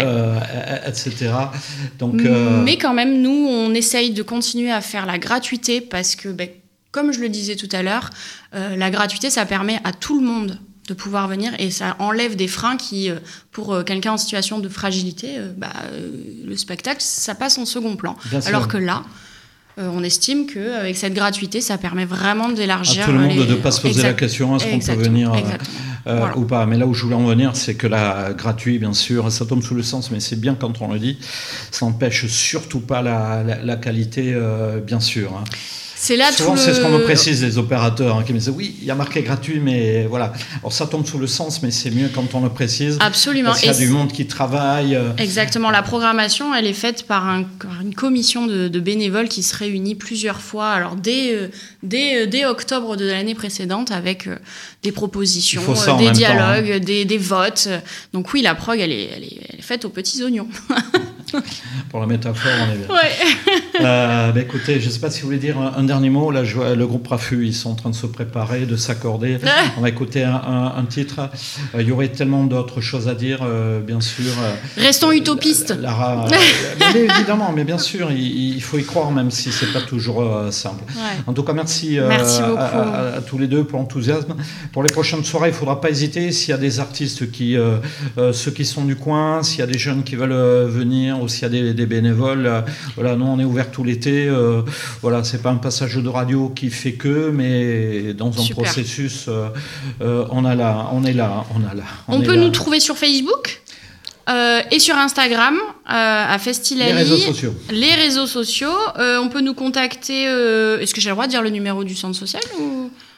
etc. Donc, mais quand même, nous, on essaye de continuer à faire la gratuité parce que, comme je le disais tout à l'heure, la gratuité, ça permet à tout le monde de pouvoir venir et ça enlève des freins qui, pour quelqu'un en situation de fragilité, le spectacle, ça passe en second plan. Alors que là, on estime qu'avec cette gratuité, ça permet vraiment d'élargir... À tout le monde de ne pas se poser la question, est-ce qu'on peut venir ou pas. Mais là où je voulais en venir, c'est que la gratuit, bien sûr, ça tombe sous le sens, mais c'est bien quand on le dit, ça n'empêche surtout pas la qualité, bien sûr. C'est là souvent, c'est ce qu'on me précise les opérateurs qui me disent oui, il y a marqué gratuit, mais voilà. Alors ça tombe sous le sens, mais c'est mieux quand on le précise. Absolument. Parce qu'il y a du monde qui travaille. Exactement. La programmation, elle est faite par une commission de bénévoles qui se réunit plusieurs fois. Alors dès octobre de l'année précédente, avec des propositions, des dialogues, des votes. Donc oui, la prog, elle est faite aux petits oignons. Pour la métaphore, on est bien. Ouais. Écoutez, je ne sais pas si vous voulez dire un dernier mot. Là, je vois le groupe Rafu, ils sont en train de se préparer, de s'accorder. On va écouter un titre. Il y aurait tellement d'autres choses à dire, bien sûr. Restons utopistes. Lara, mais évidemment, mais bien sûr, il faut y croire, même si ce n'est pas toujours simple. Ouais. En tout cas, merci à tous les deux pour l'enthousiasme. Pour les prochaines soirées, il ne faudra pas hésiter. S'il y a des artistes ceux qui sont du coin, s'il y a des jeunes qui veulent venir, ou s'il y a des bénévoles, nous on est ouvert tout l'été. C'est pas un passage de radio qui fait que, mais dans un processus, on est là. On peut nous trouver sur Facebook et sur Instagram à Festilali. Les réseaux sociaux. On peut nous contacter. Est-ce que j'ai le droit de dire le numéro du centre social ou...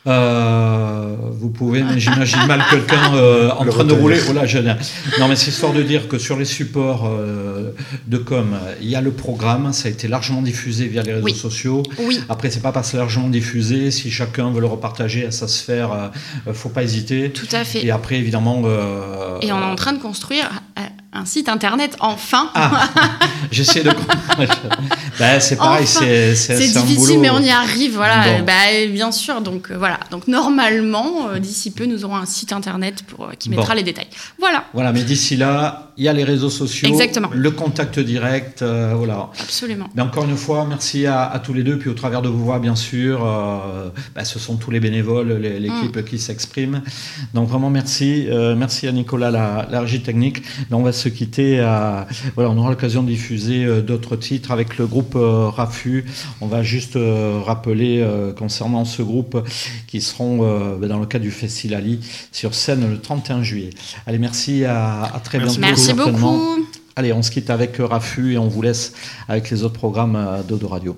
Vous pouvez, mais j'imagine mal quelqu'un en train de rouler. Voilà, non, mais c'est histoire de dire que sur les supports de com, il y a le programme, ça a été largement diffusé via les réseaux sociaux. Oui. Après, c'est pas parce que c'est largement diffusé, si chacun veut le repartager à sa sphère, faut pas hésiter. Tout à fait. Et après, évidemment. Et on est en train de construire un site internet, enfin. J'essaie de. C'est pareil, enfin, c'est difficile, mais on y arrive, voilà. Bon. Bien sûr, donc voilà. Donc normalement, d'ici peu, nous aurons un site internet qui mettra les détails. Voilà. Voilà, mais d'ici là, il y a les réseaux sociaux. Exactement. Le contact direct, voilà. Absolument. Mais encore une fois, merci à tous les deux, puis au travers de vos voix, bien sûr. Ce sont tous les bénévoles, l'équipe qui s'exprime. Donc vraiment, merci. Merci à Nicolas, la régie technique. Mais on va se quitter. On aura l'occasion de diffuser d'autres titres avec le groupe Rafu. On va juste rappeler concernant ce groupe qui seront dans le cadre du Festival Ali sur scène le 31 juillet. Allez, merci, à très bientôt. Merci beaucoup. Allez, on se quitte avec Rafu et on vous laisse avec les autres programmes d'Odo Radio.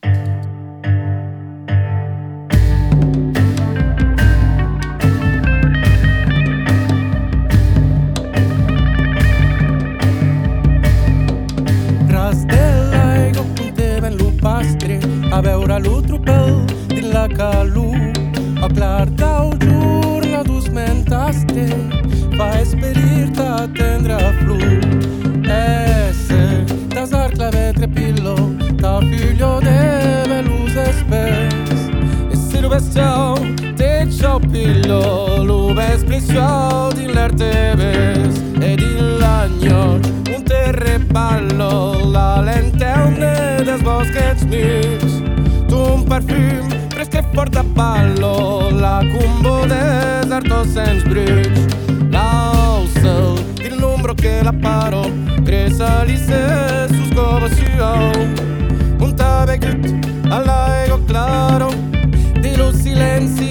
A veure l'altro pel din la calor, a clar del giorno dus mentaste, fa esperir-te a tendre flor. Se tasar clavetre pillo, ta figlio de velus espes, e se lo vestiau, te ciao pillo, lo ves preciau din l'erteves, e din l'agnoc, un terrepallo, la lenterne des bosquets mix. Un parfum fresc e fort a ballo, la cumbo deserto sens bruig. L'alça din l'ombro che la paro, cresa lisse sus covació. Un tabecut all'aego claro, di lo silenzi